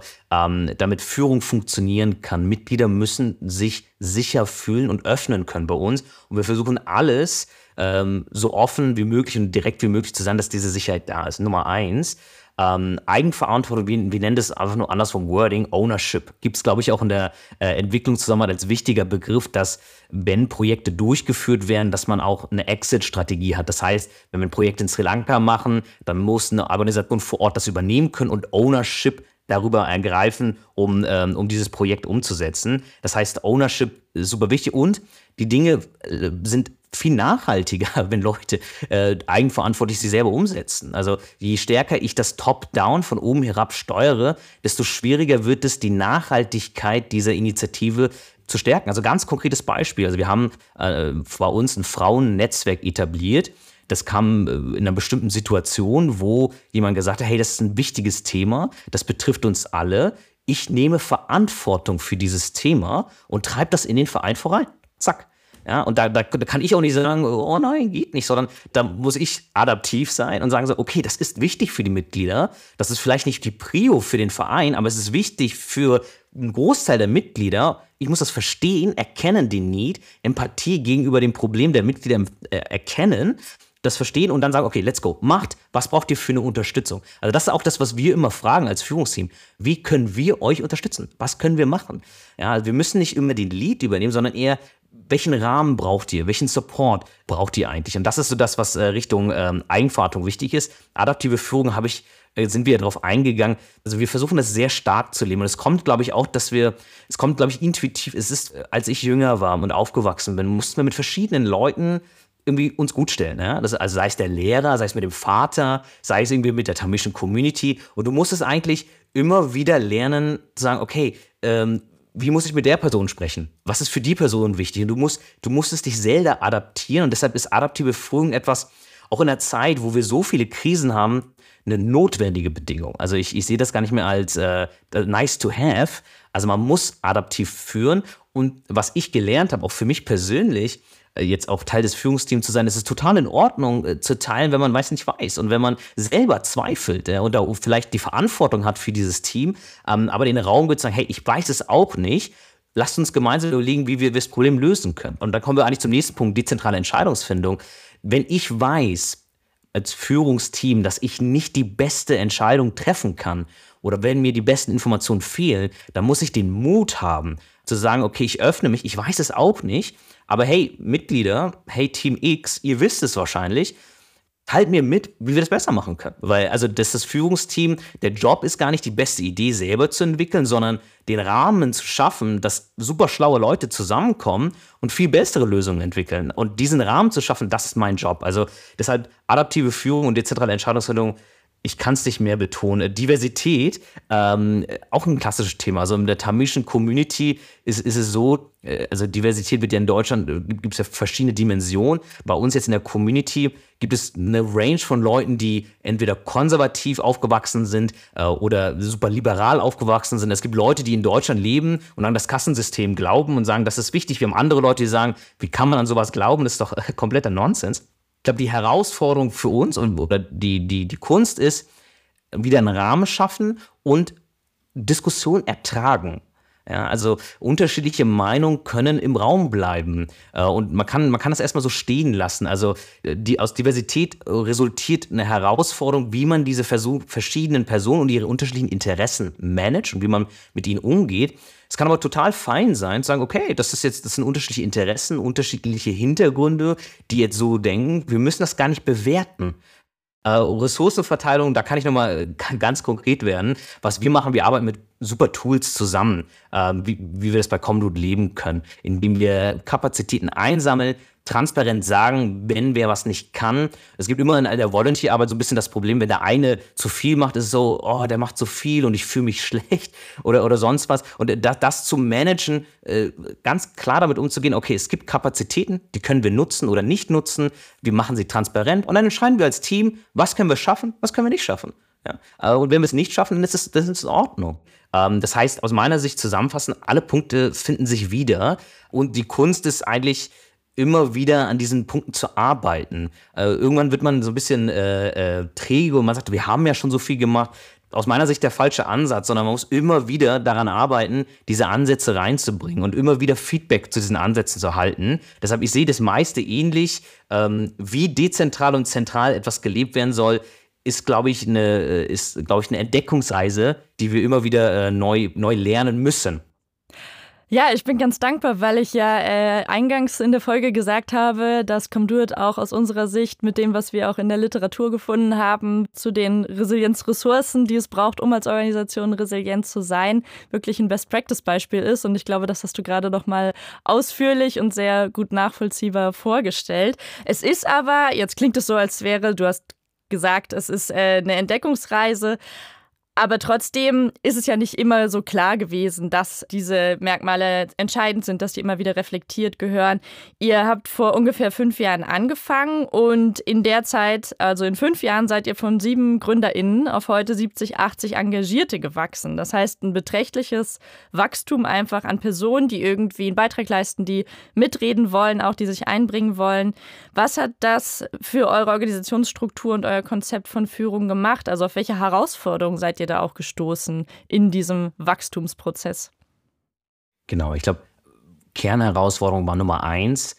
damit Führung funktionieren kann. Mitglieder müssen sich sicher fühlen und öffnen können bei uns. Und wir versuchen alles so offen wie möglich und direkt wie möglich zu sein, dass diese Sicherheit da ist. Nummer 1. Eigenverantwortung, wir nennen das einfach nur anders vom Wording, Ownership. Gibt es, glaube ich, auch in der Entwicklungszusammenarbeit als wichtiger Begriff, dass, wenn Projekte durchgeführt werden, dass man auch eine Exit-Strategie hat. Das heißt, wenn wir ein Projekt in Sri Lanka machen, dann muss eine Organisation vor Ort das übernehmen können und Ownership darüber ergreifen, um dieses Projekt umzusetzen. Das heißt, Ownership ist super wichtig und die Dinge sind viel nachhaltiger, wenn Leute eigenverantwortlich sich selber umsetzen. Also je stärker ich das Top-Down von oben herab steuere, desto schwieriger wird es, die Nachhaltigkeit dieser Initiative zu stärken. Also ganz konkretes Beispiel. Also wir haben bei uns ein Frauennetzwerk etabliert. Das kam in einer bestimmten Situation, wo jemand gesagt hat, hey, das ist ein wichtiges Thema, das betrifft uns alle. Ich nehme Verantwortung für dieses Thema und treibe das in den Verein voran. Zack. Ja, und da kann ich auch nicht sagen, oh nein, geht nicht, sondern da muss ich adaptiv sein und sagen so, okay, das ist wichtig für die Mitglieder, das ist vielleicht nicht die Prio für den Verein, aber es ist wichtig für einen Großteil der Mitglieder. Ich muss das verstehen, erkennen den Need, Empathie gegenüber dem Problem der Mitglieder erkennen, das verstehen und dann sagen, okay, let's go, macht, was braucht ihr für eine Unterstützung? Also das ist auch das, was wir immer fragen als Führungsteam. Wie können wir euch unterstützen? Was können wir machen? Ja, also wir müssen nicht immer den Lead übernehmen, sondern eher, welchen Rahmen braucht ihr? Welchen Support braucht ihr eigentlich? Und das ist so das, was Richtung Eigenverantwortung wichtig ist. Adaptive Führung sind wir darauf eingegangen. Also wir versuchen das sehr stark zu leben. Und es kommt, glaube ich, auch, intuitiv. Es ist, als ich jünger war und aufgewachsen bin, mussten wir mit verschiedenen Leuten irgendwie uns gut stellen. Ja? Also sei es der Lehrer, sei es mit dem Vater, sei es irgendwie mit der tamilischen Community. Und du musst es eigentlich immer wieder lernen, zu sagen, okay, wie muss ich mit der Person sprechen? Was ist für die Person wichtig? Und du musst es dich selber adaptieren. Und deshalb ist adaptive Führung etwas, auch in einer Zeit, wo wir so viele Krisen haben, eine notwendige Bedingung. Also ich sehe das gar nicht mehr als nice to have. Also man muss adaptiv führen. Und was ich gelernt habe, auch für mich persönlich, jetzt auch Teil des Führungsteams zu sein, es ist total in Ordnung zu teilen, wenn man nicht weiß und wenn man selber zweifelt und da vielleicht die Verantwortung hat für dieses Team, aber den Raum gibt zu sagen, hey, ich weiß es auch nicht, lasst uns gemeinsam überlegen, wie wir das Problem lösen können. Und dann kommen wir eigentlich zum nächsten Punkt, dezentrale Entscheidungsfindung. Wenn ich weiß als Führungsteam, dass ich nicht die beste Entscheidung treffen kann oder wenn mir die besten Informationen fehlen, dann muss ich den Mut haben, zu sagen, okay, ich öffne mich, ich weiß es auch nicht, aber hey, Mitglieder, hey Team X, ihr wisst es wahrscheinlich, teilt mir mit, wie wir das besser machen können. Weil also das Führungsteam, der Job ist gar nicht die beste Idee selber zu entwickeln, sondern den Rahmen zu schaffen, dass super schlaue Leute zusammenkommen und viel bessere Lösungen entwickeln. Und diesen Rahmen zu schaffen, das ist mein Job. Also deshalb adaptive Führung und dezentrale Entscheidungsfindung, ich kann es nicht mehr betonen. Diversität, auch ein klassisches Thema. Also in der tamilischen Community ist es so, also Diversität wird ja in Deutschland, gibt es ja verschiedene Dimensionen. Bei uns jetzt in der Community gibt es eine Range von Leuten, die entweder konservativ aufgewachsen sind oder super liberal aufgewachsen sind. Es gibt Leute, die in Deutschland leben und an das Kassensystem glauben und sagen, das ist wichtig. Wir haben andere Leute, die sagen, wie kann man an sowas glauben? Das ist doch kompletter Nonsens. Ich glaube, die Herausforderung für uns oder die Kunst ist, wieder einen Rahmen schaffen und Diskussion ertragen. Ja, also unterschiedliche Meinungen können im Raum bleiben und man kann das erstmal so stehen lassen. Also aus Diversität resultiert eine Herausforderung, wie man diese verschiedenen Personen und ihre unterschiedlichen Interessen managt und wie man mit ihnen umgeht. Es kann aber total fein sein, zu sagen, okay, das sind unterschiedliche Interessen, unterschiedliche Hintergründe, die jetzt so denken. Wir müssen das gar nicht bewerten. Ressourcenverteilung, da kann ich nochmal ganz konkret werden. Was wir machen, wir arbeiten mit super Tools zusammen, wie wir das bei Comdude leben können, indem wir Kapazitäten einsammeln, transparent sagen, wenn wer was nicht kann. Es gibt immer in der Volunteer-Arbeit so ein bisschen das Problem, wenn der eine zu viel macht, ist es so, oh, der macht zu viel und ich fühle mich schlecht oder sonst was. Und das zu managen, ganz klar damit umzugehen, okay, es gibt Kapazitäten, die können wir nutzen oder nicht nutzen, wir machen sie transparent und dann entscheiden wir als Team, was können wir schaffen, was können wir nicht schaffen. Ja? Und wenn wir es nicht schaffen, dann ist es in Ordnung. Das heißt, aus meiner Sicht zusammenfassend, alle Punkte finden sich wieder und die Kunst ist eigentlich, immer wieder an diesen Punkten zu arbeiten. Irgendwann wird man so ein bisschen träge und man sagt, wir haben ja schon so viel gemacht. Aus meiner Sicht der falsche Ansatz, sondern man muss immer wieder daran arbeiten, diese Ansätze reinzubringen und immer wieder Feedback zu diesen Ansätzen zu erhalten. Deshalb, ich sehe das meiste ähnlich. Wie dezentral und zentral etwas gelebt werden soll, ist, glaube ich, eine Entdeckungsreise, die wir immer wieder neu lernen müssen. Ja, ich bin ganz dankbar, weil ich ja eingangs in der Folge gesagt habe, dass Comdude auch aus unserer Sicht mit dem, was wir auch in der Literatur gefunden haben, zu den Resilienzressourcen, die es braucht, um als Organisation resilient zu sein, wirklich ein Best-Practice-Beispiel ist. Und ich glaube, das hast du gerade noch mal ausführlich und sehr gut nachvollziehbar vorgestellt. Es ist aber, jetzt klingt es so, als wäre, du hast gesagt, es ist eine Entdeckungsreise. Aber trotzdem ist es ja nicht immer so klar gewesen, dass diese Merkmale entscheidend sind, dass die immer wieder reflektiert gehören. Ihr habt vor ungefähr 5 Jahren angefangen und in der Zeit, also in 5 Jahren, seid ihr von 7 GründerInnen auf heute 70, 80 Engagierte gewachsen. Das heißt, ein beträchtliches Wachstum einfach an Personen, die irgendwie einen Beitrag leisten, die mitreden wollen, auch die sich einbringen wollen. Was hat das für eure Organisationsstruktur und euer Konzept von Führung gemacht? Also auf welche Herausforderungen seid ihr da auch gestoßen in diesem Wachstumsprozess? Genau, ich glaube, Kernherausforderung war Nummer 1,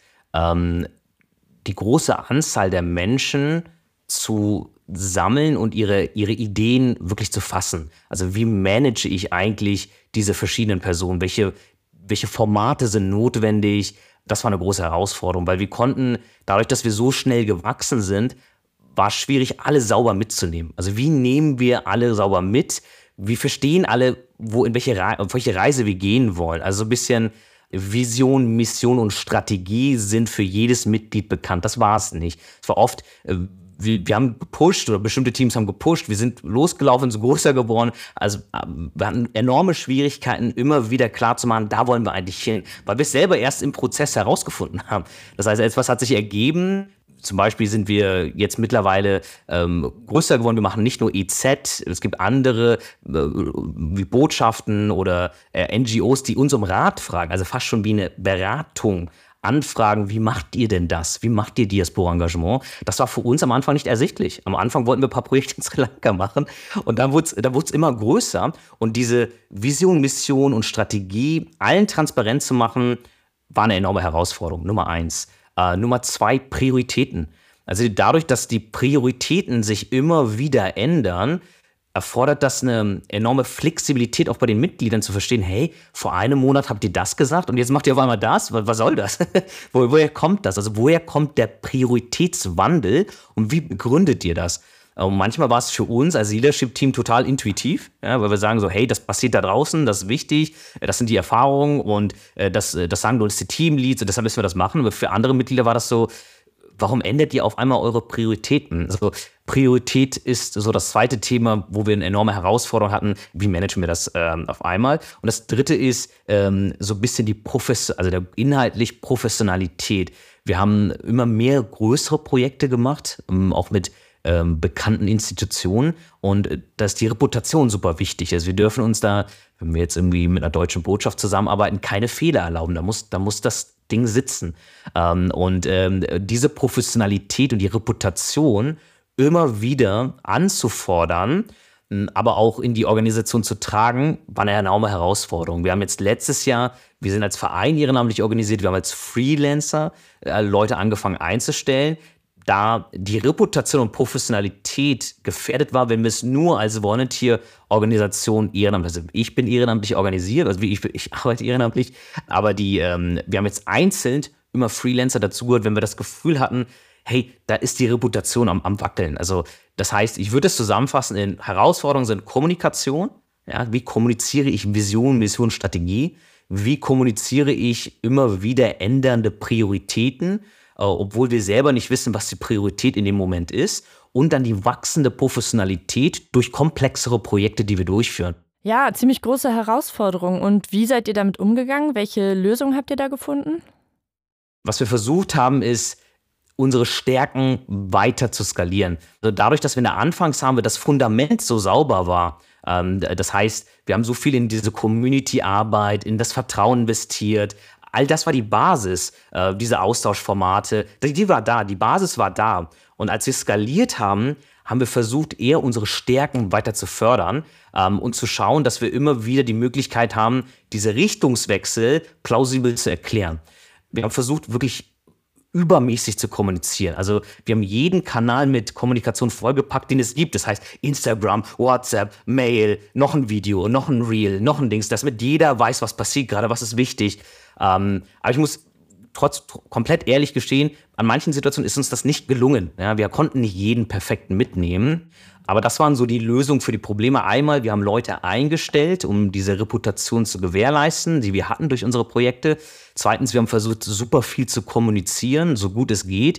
die große Anzahl der Menschen zu sammeln und ihre Ideen wirklich zu fassen. Also wie manage ich eigentlich diese verschiedenen Personen? Welche Formate sind notwendig? Das war eine große Herausforderung, weil wir konnten, dadurch, dass wir so schnell gewachsen sind, war es schwierig, alle sauber mitzunehmen. Also wie nehmen wir alle sauber mit? Wir verstehen alle, auf welche Reise wir gehen wollen. Also so ein bisschen Vision, Mission und Strategie sind für jedes Mitglied bekannt. Das war es nicht. Es war oft, wir haben gepusht oder bestimmte Teams haben gepusht. Wir sind losgelaufen, sind größer geworden. Also wir hatten enorme Schwierigkeiten, immer wieder klarzumachen, da wollen wir eigentlich hin. Weil wir es selber erst im Prozess herausgefunden haben. Das heißt, etwas hat sich ergeben. Zum Beispiel sind wir jetzt mittlerweile größer geworden. Wir machen nicht nur EZ, es gibt andere wie Botschaften oder NGOs, die uns um Rat fragen, also fast schon wie eine Beratung anfragen, wie macht ihr denn das? Wie macht ihr Diaspora-Engagement? Das war für uns am Anfang nicht ersichtlich. Am Anfang wollten wir ein paar Projekte in Sri Lanka machen und dann wurde es immer größer. Und diese Vision, Mission und Strategie allen transparent zu machen, war eine enorme Herausforderung, Nummer 1. Nummer 2, Prioritäten. Also dadurch, dass die Prioritäten sich immer wieder ändern, erfordert das eine enorme Flexibilität auch bei den Mitgliedern zu verstehen, hey, vor einem Monat habt ihr das gesagt und jetzt macht ihr auf einmal das? Was soll das? Woher kommt das? Also woher kommt der Prioritätswandel und wie begründet ihr das? Und manchmal war es für uns als Leadership-Team total intuitiv, ja, weil wir sagen so, hey, das passiert da draußen, das ist wichtig, das sind die Erfahrungen und das sagen uns die Teamleads und deshalb müssen wir das machen. Aber für andere Mitglieder war das so, warum ändert ihr auf einmal eure Prioritäten? Also Priorität ist so das zweite Thema, wo wir eine enorme Herausforderung hatten. Wie managen wir das auf einmal? Und das dritte ist so ein bisschen der inhaltlich Professionalität. Wir haben immer mehr größere Projekte gemacht, auch mit bekannten Institutionen und da ist die Reputation super wichtig. Also wir dürfen uns da, wenn wir jetzt irgendwie mit einer deutschen Botschaft zusammenarbeiten, keine Fehler erlauben. Da muss das Ding sitzen. Diese Professionalität und die Reputation immer wieder anzufordern, aber auch in die Organisation zu tragen, war eine enorme Herausforderung. Wir haben jetzt letztes Jahr, wir sind als Verein ehrenamtlich organisiert, wir haben als Freelancer Leute angefangen einzustellen, da die Reputation und Professionalität gefährdet war, wenn wir es nur als Volunteer-Organisation ehrenamtlich, also ich bin ehrenamtlich organisiert, also ich arbeite ehrenamtlich, aber wir haben jetzt einzeln immer Freelancer dazugehört, wenn wir das Gefühl hatten, hey, da ist die Reputation am Wackeln. Also das heißt, ich würde es zusammenfassen, in Herausforderungen sind Kommunikation, ja, wie kommuniziere ich Vision, Mission, Strategie, wie kommuniziere ich immer wieder ändernde Prioritäten, obwohl wir selber nicht wissen, was die Priorität in dem Moment ist. Und dann die wachsende Professionalität durch komplexere Projekte, die wir durchführen. Ja, ziemlich große Herausforderung. Und wie seid ihr damit umgegangen? Welche Lösung habt ihr da gefunden? Was wir versucht haben, ist, unsere Stärken weiter zu skalieren. Also dadurch, dass wir in der Anfangsphase das Fundament so sauber war, das heißt, wir haben so viel in diese Community-Arbeit, in das Vertrauen investiert. All das war die Basis, diese Austauschformate, die war da, die Basis war da. Und als wir skaliert haben, haben wir versucht, eher unsere Stärken weiter zu fördern und zu schauen, dass wir immer wieder die Möglichkeit haben, diese Richtungswechsel plausibel zu erklären. Wir haben versucht, wirklich übermäßig zu kommunizieren. Also wir haben jeden Kanal mit Kommunikation vollgepackt, den es gibt. Das heißt Instagram, WhatsApp, Mail, noch ein Video, noch ein Reel, noch ein Dings, damit jeder weiß, was passiert gerade, was ist wichtig. Aber ich muss komplett ehrlich gestehen, an manchen Situationen ist uns das nicht gelungen. Ja, wir konnten nicht jeden perfekten mitnehmen. Aber das waren so die Lösungen für die Probleme. Einmal, wir haben Leute eingestellt, um diese Reputation zu gewährleisten, die wir hatten durch unsere Projekte. Zweitens, wir haben versucht, super viel zu kommunizieren, so gut es geht.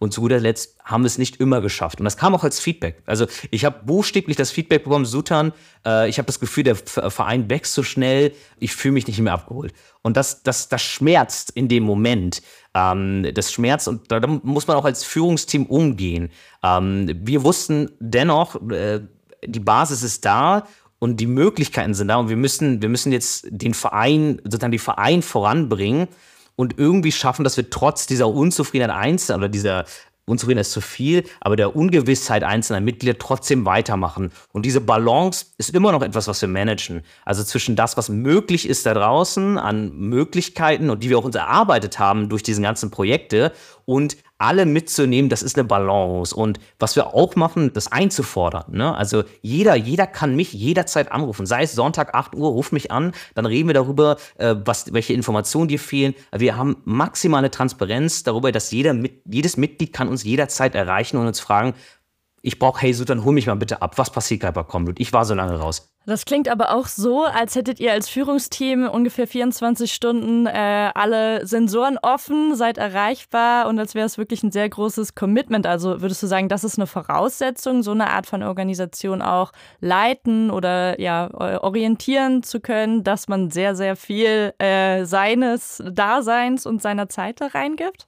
Und zu guter Letzt haben wir es nicht immer geschafft. Und das kam auch als Feedback. Also ich habe buchstäblich das Feedback bekommen, Sutan, ich habe das Gefühl, der Verein wächst so schnell, ich fühle mich nicht mehr abgeholt. Und das schmerzt in dem Moment. Das schmerzt und da muss man auch als Führungsteam umgehen. Wir wussten dennoch, die Basis ist da und die Möglichkeiten sind da und wir müssen jetzt den Verein, sozusagen die Verein voranbringen und irgendwie schaffen, dass wir trotz dieser Unzufriedenheit einzelner oder dieser Unzufriedenheit ist zu viel, aber der Ungewissheit einzelner Mitglieder trotzdem weitermachen. Und diese Balance ist immer noch etwas, was wir managen. Also zwischen das, was möglich ist da draußen an Möglichkeiten und die wir auch uns erarbeitet haben durch diese ganzen Projekte und alle mitzunehmen, das ist eine Balance. Und was wir auch machen, das einzufordern. Ne? Also jeder kann mich jederzeit anrufen. Sei es Sonntag 8 Uhr, ruf mich an, dann reden wir darüber, welche Informationen dir fehlen. Wir haben maximale Transparenz darüber, dass jedes Mitglied kann uns jederzeit erreichen und uns fragen, ich brauche, hey Sutan, hol mich mal bitte ab. Was passiert gerade bei Comdude? Ich war so lange raus. Das klingt aber auch so, als hättet ihr als Führungsteam ungefähr 24 Stunden alle Sensoren offen, seid erreichbar und als wäre es wirklich ein sehr großes Commitment. Also würdest du sagen, das ist eine Voraussetzung, so eine Art von Organisation auch leiten oder orientieren zu können, dass man sehr, sehr viel seines Daseins und seiner Zeit da reingibt?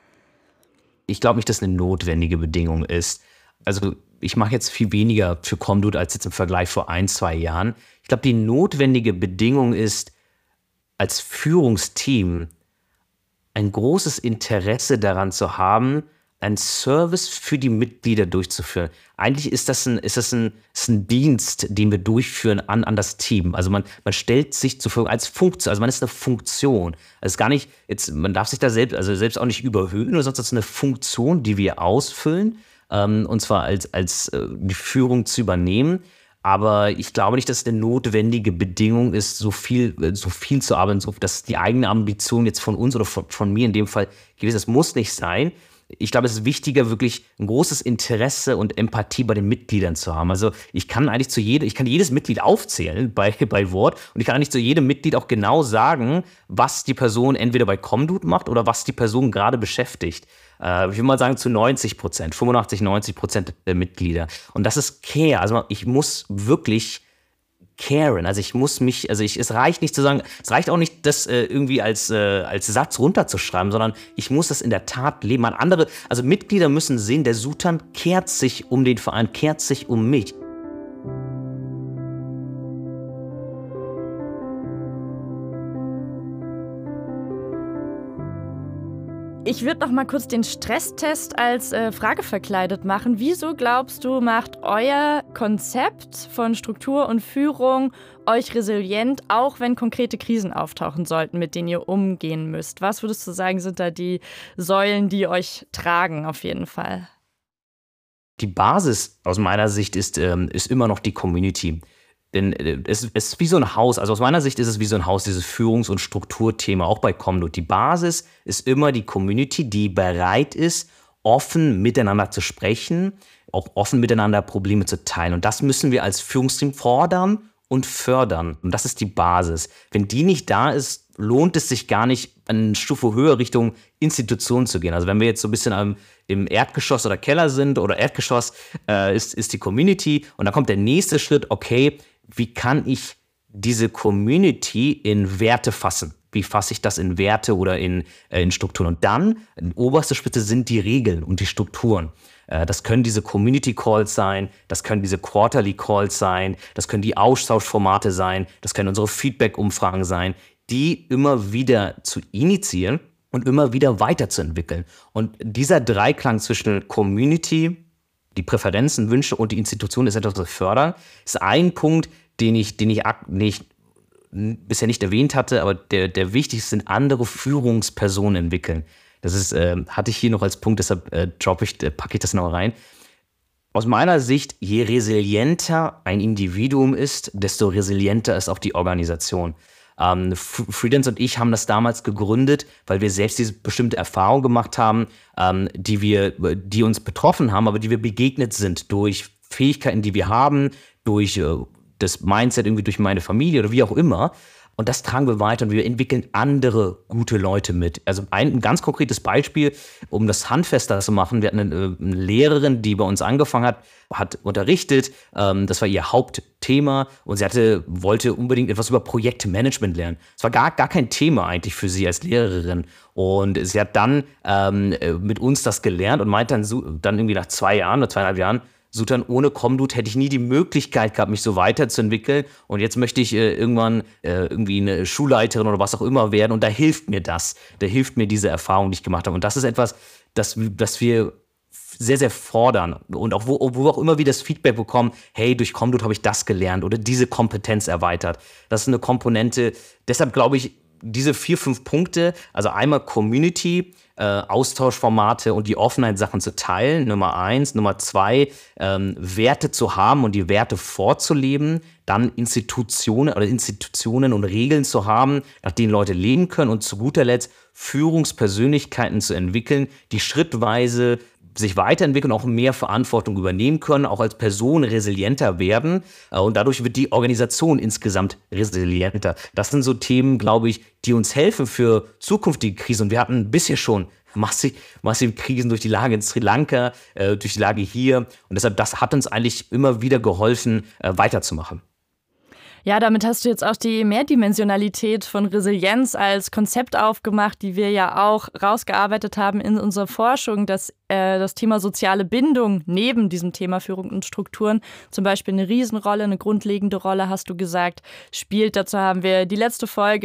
Ich glaube nicht, dass eine notwendige Bedingung ist. Also ich mache jetzt viel weniger für Comdude als jetzt im Vergleich vor 1-2 Jahren. Ich glaube, die notwendige Bedingung ist, als Führungsteam ein großes Interesse daran zu haben, einen Service für die Mitglieder durchzuführen. Eigentlich ist das ein Dienst, den wir durchführen an das Team. Also man stellt sich zur Verfügung als Funktion, also man ist eine Funktion. Also gar nicht, man darf sich da selbst auch nicht überhöhen, oder sonst ist es eine Funktion, die wir ausfüllen. Und zwar als die Führung zu übernehmen. Aber ich glaube nicht, dass es eine notwendige Bedingung ist, so viel zu arbeiten, so dass die eigene Ambition jetzt von uns oder von mir in dem Fall gewesen ist. Das muss nicht sein. Ich glaube, es ist wichtiger, wirklich ein großes Interesse und Empathie bei den Mitgliedern zu haben. Also ich kann jedes Mitglied aufzählen bei Wort und ich kann eigentlich zu jedem Mitglied auch genau sagen, was die Person entweder bei Comdude macht oder was die Person gerade beschäftigt. Ich würde mal sagen zu 90%, 85-90% der Mitglieder. Und das ist Care. Also ich muss wirklich caren. Also es reicht nicht zu sagen, es reicht auch nicht, das irgendwie als Satz runterzuschreiben, sondern ich muss das in der Tat leben. Also Mitglieder müssen sehen, der Sutan kehrt sich um den Verein, kehrt sich um mich. Ich würde noch mal kurz den Stresstest als Frage verkleidet machen. Wieso glaubst du, macht euer Konzept von Struktur und Führung euch resilient, auch wenn konkrete Krisen auftauchen sollten, mit denen ihr umgehen müsst? Was würdest du sagen, sind da die Säulen, die euch tragen auf jeden Fall? Die Basis aus meiner Sicht ist immer noch die Community. Denn es ist wie so ein Haus, also aus meiner Sicht ist es wie so ein Haus, dieses Führungs- und Strukturthema, auch bei Comdude. Die Basis ist immer die Community, die bereit ist, offen miteinander zu sprechen, auch offen miteinander Probleme zu teilen. Und das müssen wir als Führungsteam fordern und fördern. Und das ist die Basis. Wenn die nicht da ist, lohnt es sich gar nicht, eine Stufe höher Richtung Institutionen zu gehen. Also wenn wir jetzt so ein bisschen im Erdgeschoss oder Keller sind oder Erdgeschoss ist die Community und dann kommt der nächste Schritt, okay, wie kann ich diese Community in Werte fassen? Wie fasse ich das in Werte oder in Strukturen? Und dann, die oberste Spitze sind die Regeln und die Strukturen. Das können diese Community Calls sein, das können diese Quarterly Calls sein, das können die Austauschformate sein, das können unsere Feedback-Umfragen sein, die immer wieder zu initiieren und immer wieder weiterzuentwickeln. Und dieser Dreiklang zwischen Community, die Präferenzen, Wünsche und die Institution ist etwas, was wir fördern, ist ein Punkt, den ich bisher nicht erwähnt hatte, aber der wichtigste sind andere Führungspersonen entwickeln. Das ist, hatte ich hier noch als Punkt, deshalb packe ich das noch rein. Aus meiner Sicht, je resilienter ein Individuum ist, desto resilienter ist auch die Organisation. Freelance und ich haben das damals gegründet, weil wir selbst diese bestimmte Erfahrung gemacht haben, die uns betroffen haben, aber die wir begegnet sind durch Fähigkeiten, die wir haben, durch das Mindset, irgendwie durch meine Familie oder wie auch immer. und das tragen wir weiter und wir entwickeln andere gute Leute mit. Also ein ganz konkretes Beispiel, um das handfester zu machen. Wir hatten eine Lehrerin, die bei uns angefangen hat unterrichtet. Das war ihr Hauptthema und sie wollte unbedingt etwas über Projektmanagement lernen. Es war gar kein Thema eigentlich für sie als Lehrerin. Und sie hat dann mit uns das gelernt und meint dann irgendwie nach 2 Jahren oder 2,5 Jahren, Sultan, ohne Comdut hätte ich nie die Möglichkeit gehabt, mich so weiterzuentwickeln. Und jetzt möchte ich irgendwann irgendwie eine Schulleiterin oder was auch immer werden. Und da hilft mir das. Da hilft mir diese Erfahrung, die ich gemacht habe. Und das ist etwas, das wir sehr, sehr fordern. Und auch wo wir auch immer wieder das Feedback bekommen, hey, durch Comdut habe ich das gelernt oder diese Kompetenz erweitert. Das ist eine Komponente. Deshalb glaube ich, diese 4, 5 Punkte, also einmal Community, Austauschformate und die Offenheit, Sachen zu teilen, Nummer 1. Nummer 2, Werte zu haben und die Werte vorzuleben. Dann Institutionen und Regeln zu haben, nach denen Leute leben können. Und zu guter Letzt Führungspersönlichkeiten zu entwickeln, die schrittweise sich weiterentwickeln, auch mehr Verantwortung übernehmen können, auch als Person resilienter werden. Und dadurch wird die Organisation insgesamt resilienter. Das sind so Themen, glaube ich, die uns helfen für zukünftige Krisen. Und wir hatten bisher schon massive Krisen durch die Lage in Sri Lanka, durch die Lage hier. Und deshalb, das hat uns eigentlich immer wieder geholfen, weiterzumachen. Ja, damit hast du jetzt auch die Mehrdimensionalität von Resilienz als Konzept aufgemacht, die wir ja auch rausgearbeitet haben in unserer Forschung, dass das Thema soziale Bindung neben diesem Thema Führung und Strukturen zum Beispiel eine Riesenrolle, eine grundlegende Rolle, hast du gesagt, spielt. Dazu haben wir in der letzten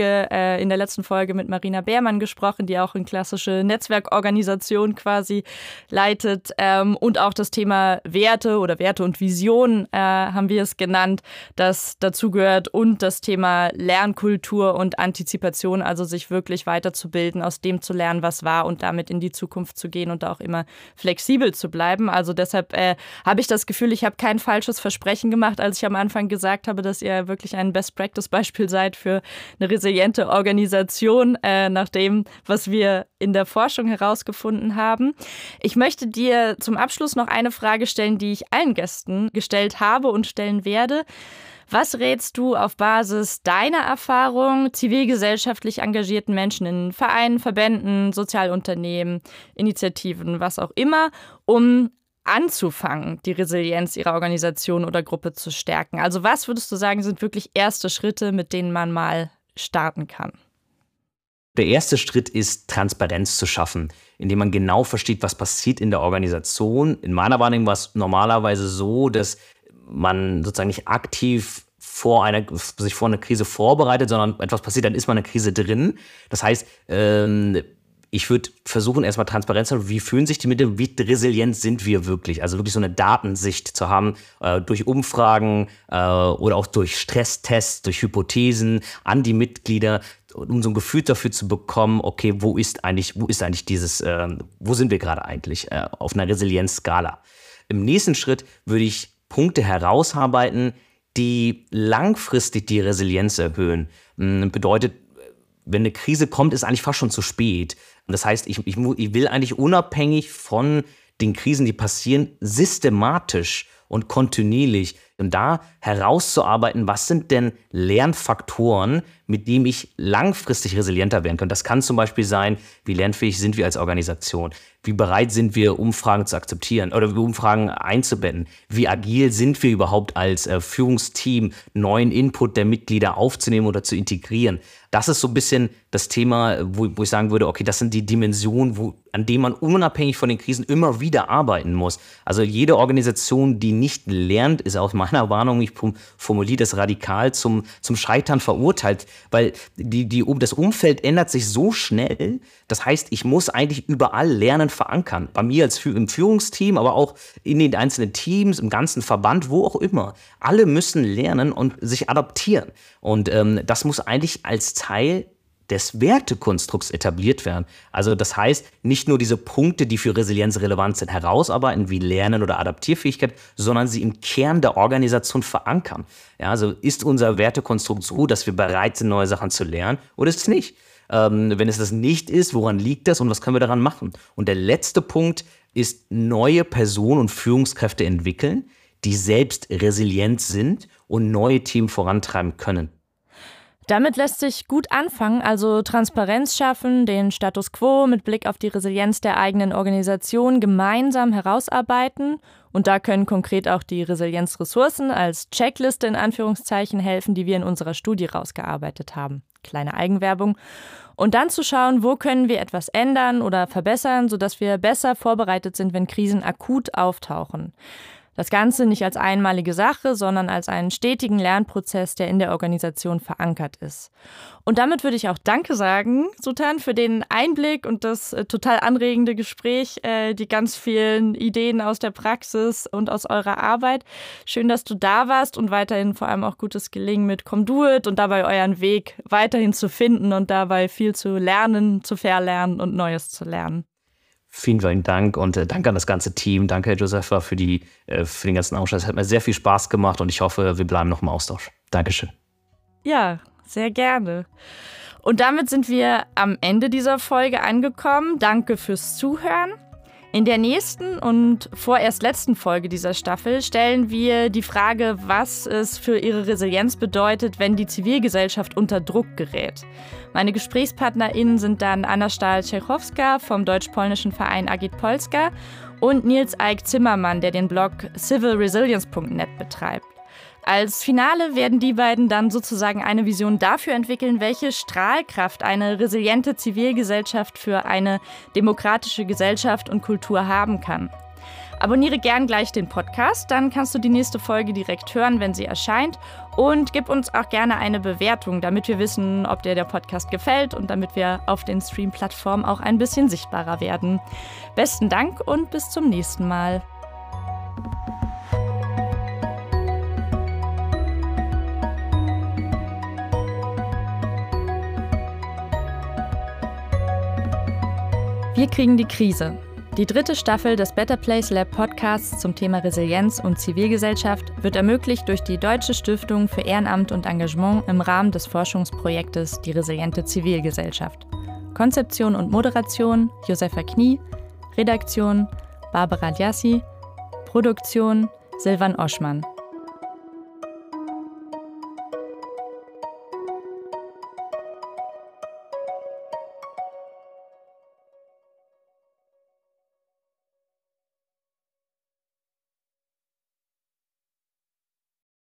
Folge mit Marina Beermann gesprochen, die auch eine klassische Netzwerkorganisation quasi leitet. Und auch das Thema Werte oder Werte und Vision haben wir es genannt, das dazu gehört, und das Thema Lernkultur und Antizipation, also sich wirklich weiterzubilden, aus dem zu lernen, was war und damit in die Zukunft zu gehen und auch immer flexibel zu bleiben. Also deshalb habe ich das Gefühl, ich habe kein falsches Versprechen gemacht, als ich am Anfang gesagt habe, dass ihr wirklich ein Best-Practice-Beispiel seid für eine resiliente Organisation, nach dem, was wir in der Forschung herausgefunden haben. Ich möchte dir zum Abschluss noch eine Frage stellen, die ich allen Gästen gestellt habe und stellen werde. Was rätst du auf Basis deiner Erfahrung zivilgesellschaftlich engagierten Menschen in Vereinen, Verbänden, Sozialunternehmen, Initiativen, was auch immer, um anzufangen, die Resilienz ihrer Organisation oder Gruppe zu stärken? Also was würdest du sagen, sind wirklich erste Schritte, mit denen man mal starten kann? Der erste Schritt ist, Transparenz zu schaffen, indem man genau versteht, was passiert in der Organisation. In meiner Wahrnehmung war es normalerweise so, dass man sozusagen nicht aktiv sich vor eine Krise vorbereitet, sondern etwas passiert, dann ist man in einer Krise drin. Das heißt, ich würde versuchen, erstmal Transparenz zu haben, wie fühlen sich die Mitglieder, wie resilient sind wir wirklich? Also wirklich so eine Datensicht zu haben, durch Umfragen oder auch durch Stresstests, durch Hypothesen an die Mitglieder, um so ein Gefühl dafür zu bekommen, okay, wo sind wir gerade eigentlich auf einer Resilienzskala? Im nächsten Schritt würde ich Punkte herausarbeiten, die langfristig die Resilienz erhöhen. Bedeutet, wenn eine Krise kommt, ist eigentlich fast schon zu spät. Und das heißt, ich will eigentlich unabhängig von den Krisen, die passieren, systematisch und kontinuierlich und da herauszuarbeiten, was sind denn Lernfaktoren, mit denen ich langfristig resilienter werden kann. Das kann zum Beispiel sein, wie lernfähig sind wir als Organisation, wie bereit sind wir, Umfragen zu akzeptieren oder Umfragen einzubetten, wie agil sind wir überhaupt als Führungsteam, neuen Input der Mitglieder aufzunehmen oder zu integrieren. Das ist so ein bisschen das Thema, wo ich sagen würde, okay, das sind die Dimensionen, an denen man unabhängig von den Krisen immer wieder arbeiten muss. Also jede Organisation, die nicht lernt, ist aus meiner Warnung, ich formuliere das radikal, zum Scheitern verurteilt, weil das Umfeld ändert sich so schnell. Das heißt, ich muss eigentlich überall Lernen verankern. Bei mir im Führungsteam, aber auch in den einzelnen Teams, im ganzen Verband, wo auch immer. Alle müssen lernen und sich adaptieren. Und das muss eigentlich als Teil des Wertekonstrukts etabliert werden. Also das heißt, nicht nur diese Punkte, die für Resilienz relevant sind, herausarbeiten, wie Lernen oder Adaptierfähigkeit, sondern sie im Kern der Organisation verankern. Ja, also ist unser Wertekonstrukt so, dass wir bereit sind, neue Sachen zu lernen, oder ist es nicht? Wenn es das nicht ist, woran liegt das und was können wir daran machen? Und der letzte Punkt ist, neue Personen und Führungskräfte entwickeln, die selbst resilient sind und neue Themen vorantreiben können. Damit lässt sich gut anfangen, also Transparenz schaffen, den Status quo mit Blick auf die Resilienz der eigenen Organisation gemeinsam herausarbeiten. Und da können konkret auch die Resilienzressourcen als Checkliste in Anführungszeichen helfen, die wir in unserer Studie rausgearbeitet haben. Kleine Eigenwerbung. Und dann zu schauen, wo können wir etwas ändern oder verbessern, sodass wir besser vorbereitet sind, wenn Krisen akut auftauchen. Das Ganze nicht als einmalige Sache, sondern als einen stetigen Lernprozess, der in der Organisation verankert ist. Und damit würde ich auch Danke sagen, Sutan, für den Einblick und das total anregende Gespräch, die ganz vielen Ideen aus der Praxis und aus eurer Arbeit. Schön, dass du da warst und weiterhin vor allem auch gutes Gelingen mit Comdoit und dabei euren Weg weiterhin zu finden und dabei viel zu lernen, zu verlernen und Neues zu lernen. Vielen, vielen Dank und danke an das ganze Team. Danke, Josefa, für den ganzen Austausch. Es hat mir sehr viel Spaß gemacht und ich hoffe, wir bleiben noch im Austausch. Dankeschön. Ja, sehr gerne. Und damit sind wir am Ende dieser Folge angekommen. Danke fürs Zuhören. In der nächsten und vorerst letzten Folge dieser Staffel stellen wir die Frage, was es für ihre Resilienz bedeutet, wenn die Zivilgesellschaft unter Druck gerät. Meine GesprächspartnerInnen sind dann Anna Stahl-Czechowska vom deutsch-polnischen Verein Agit Polska und Nils Eick-Zimmermann, der den Blog civilresilience.net betreibt. Als Finale werden die beiden dann sozusagen eine Vision dafür entwickeln, welche Strahlkraft eine resiliente Zivilgesellschaft für eine demokratische Gesellschaft und Kultur haben kann. Abonniere gern gleich den Podcast, dann kannst du die nächste Folge direkt hören, wenn sie erscheint. Und gib uns auch gerne eine Bewertung, damit wir wissen, ob dir der Podcast gefällt und damit wir auf den Stream-Plattformen auch ein bisschen sichtbarer werden. Besten Dank und bis zum nächsten Mal. Wir kriegen die Krise. Die 3. Staffel des Better Place Lab Podcasts zum Thema Resilienz und Zivilgesellschaft wird ermöglicht durch die Deutsche Stiftung für Ehrenamt und Engagement im Rahmen des Forschungsprojektes Die resiliente Zivilgesellschaft. Konzeption und Moderation Josefa Knie, Redaktion Barbara Djassi, Produktion Silvan Oschmann.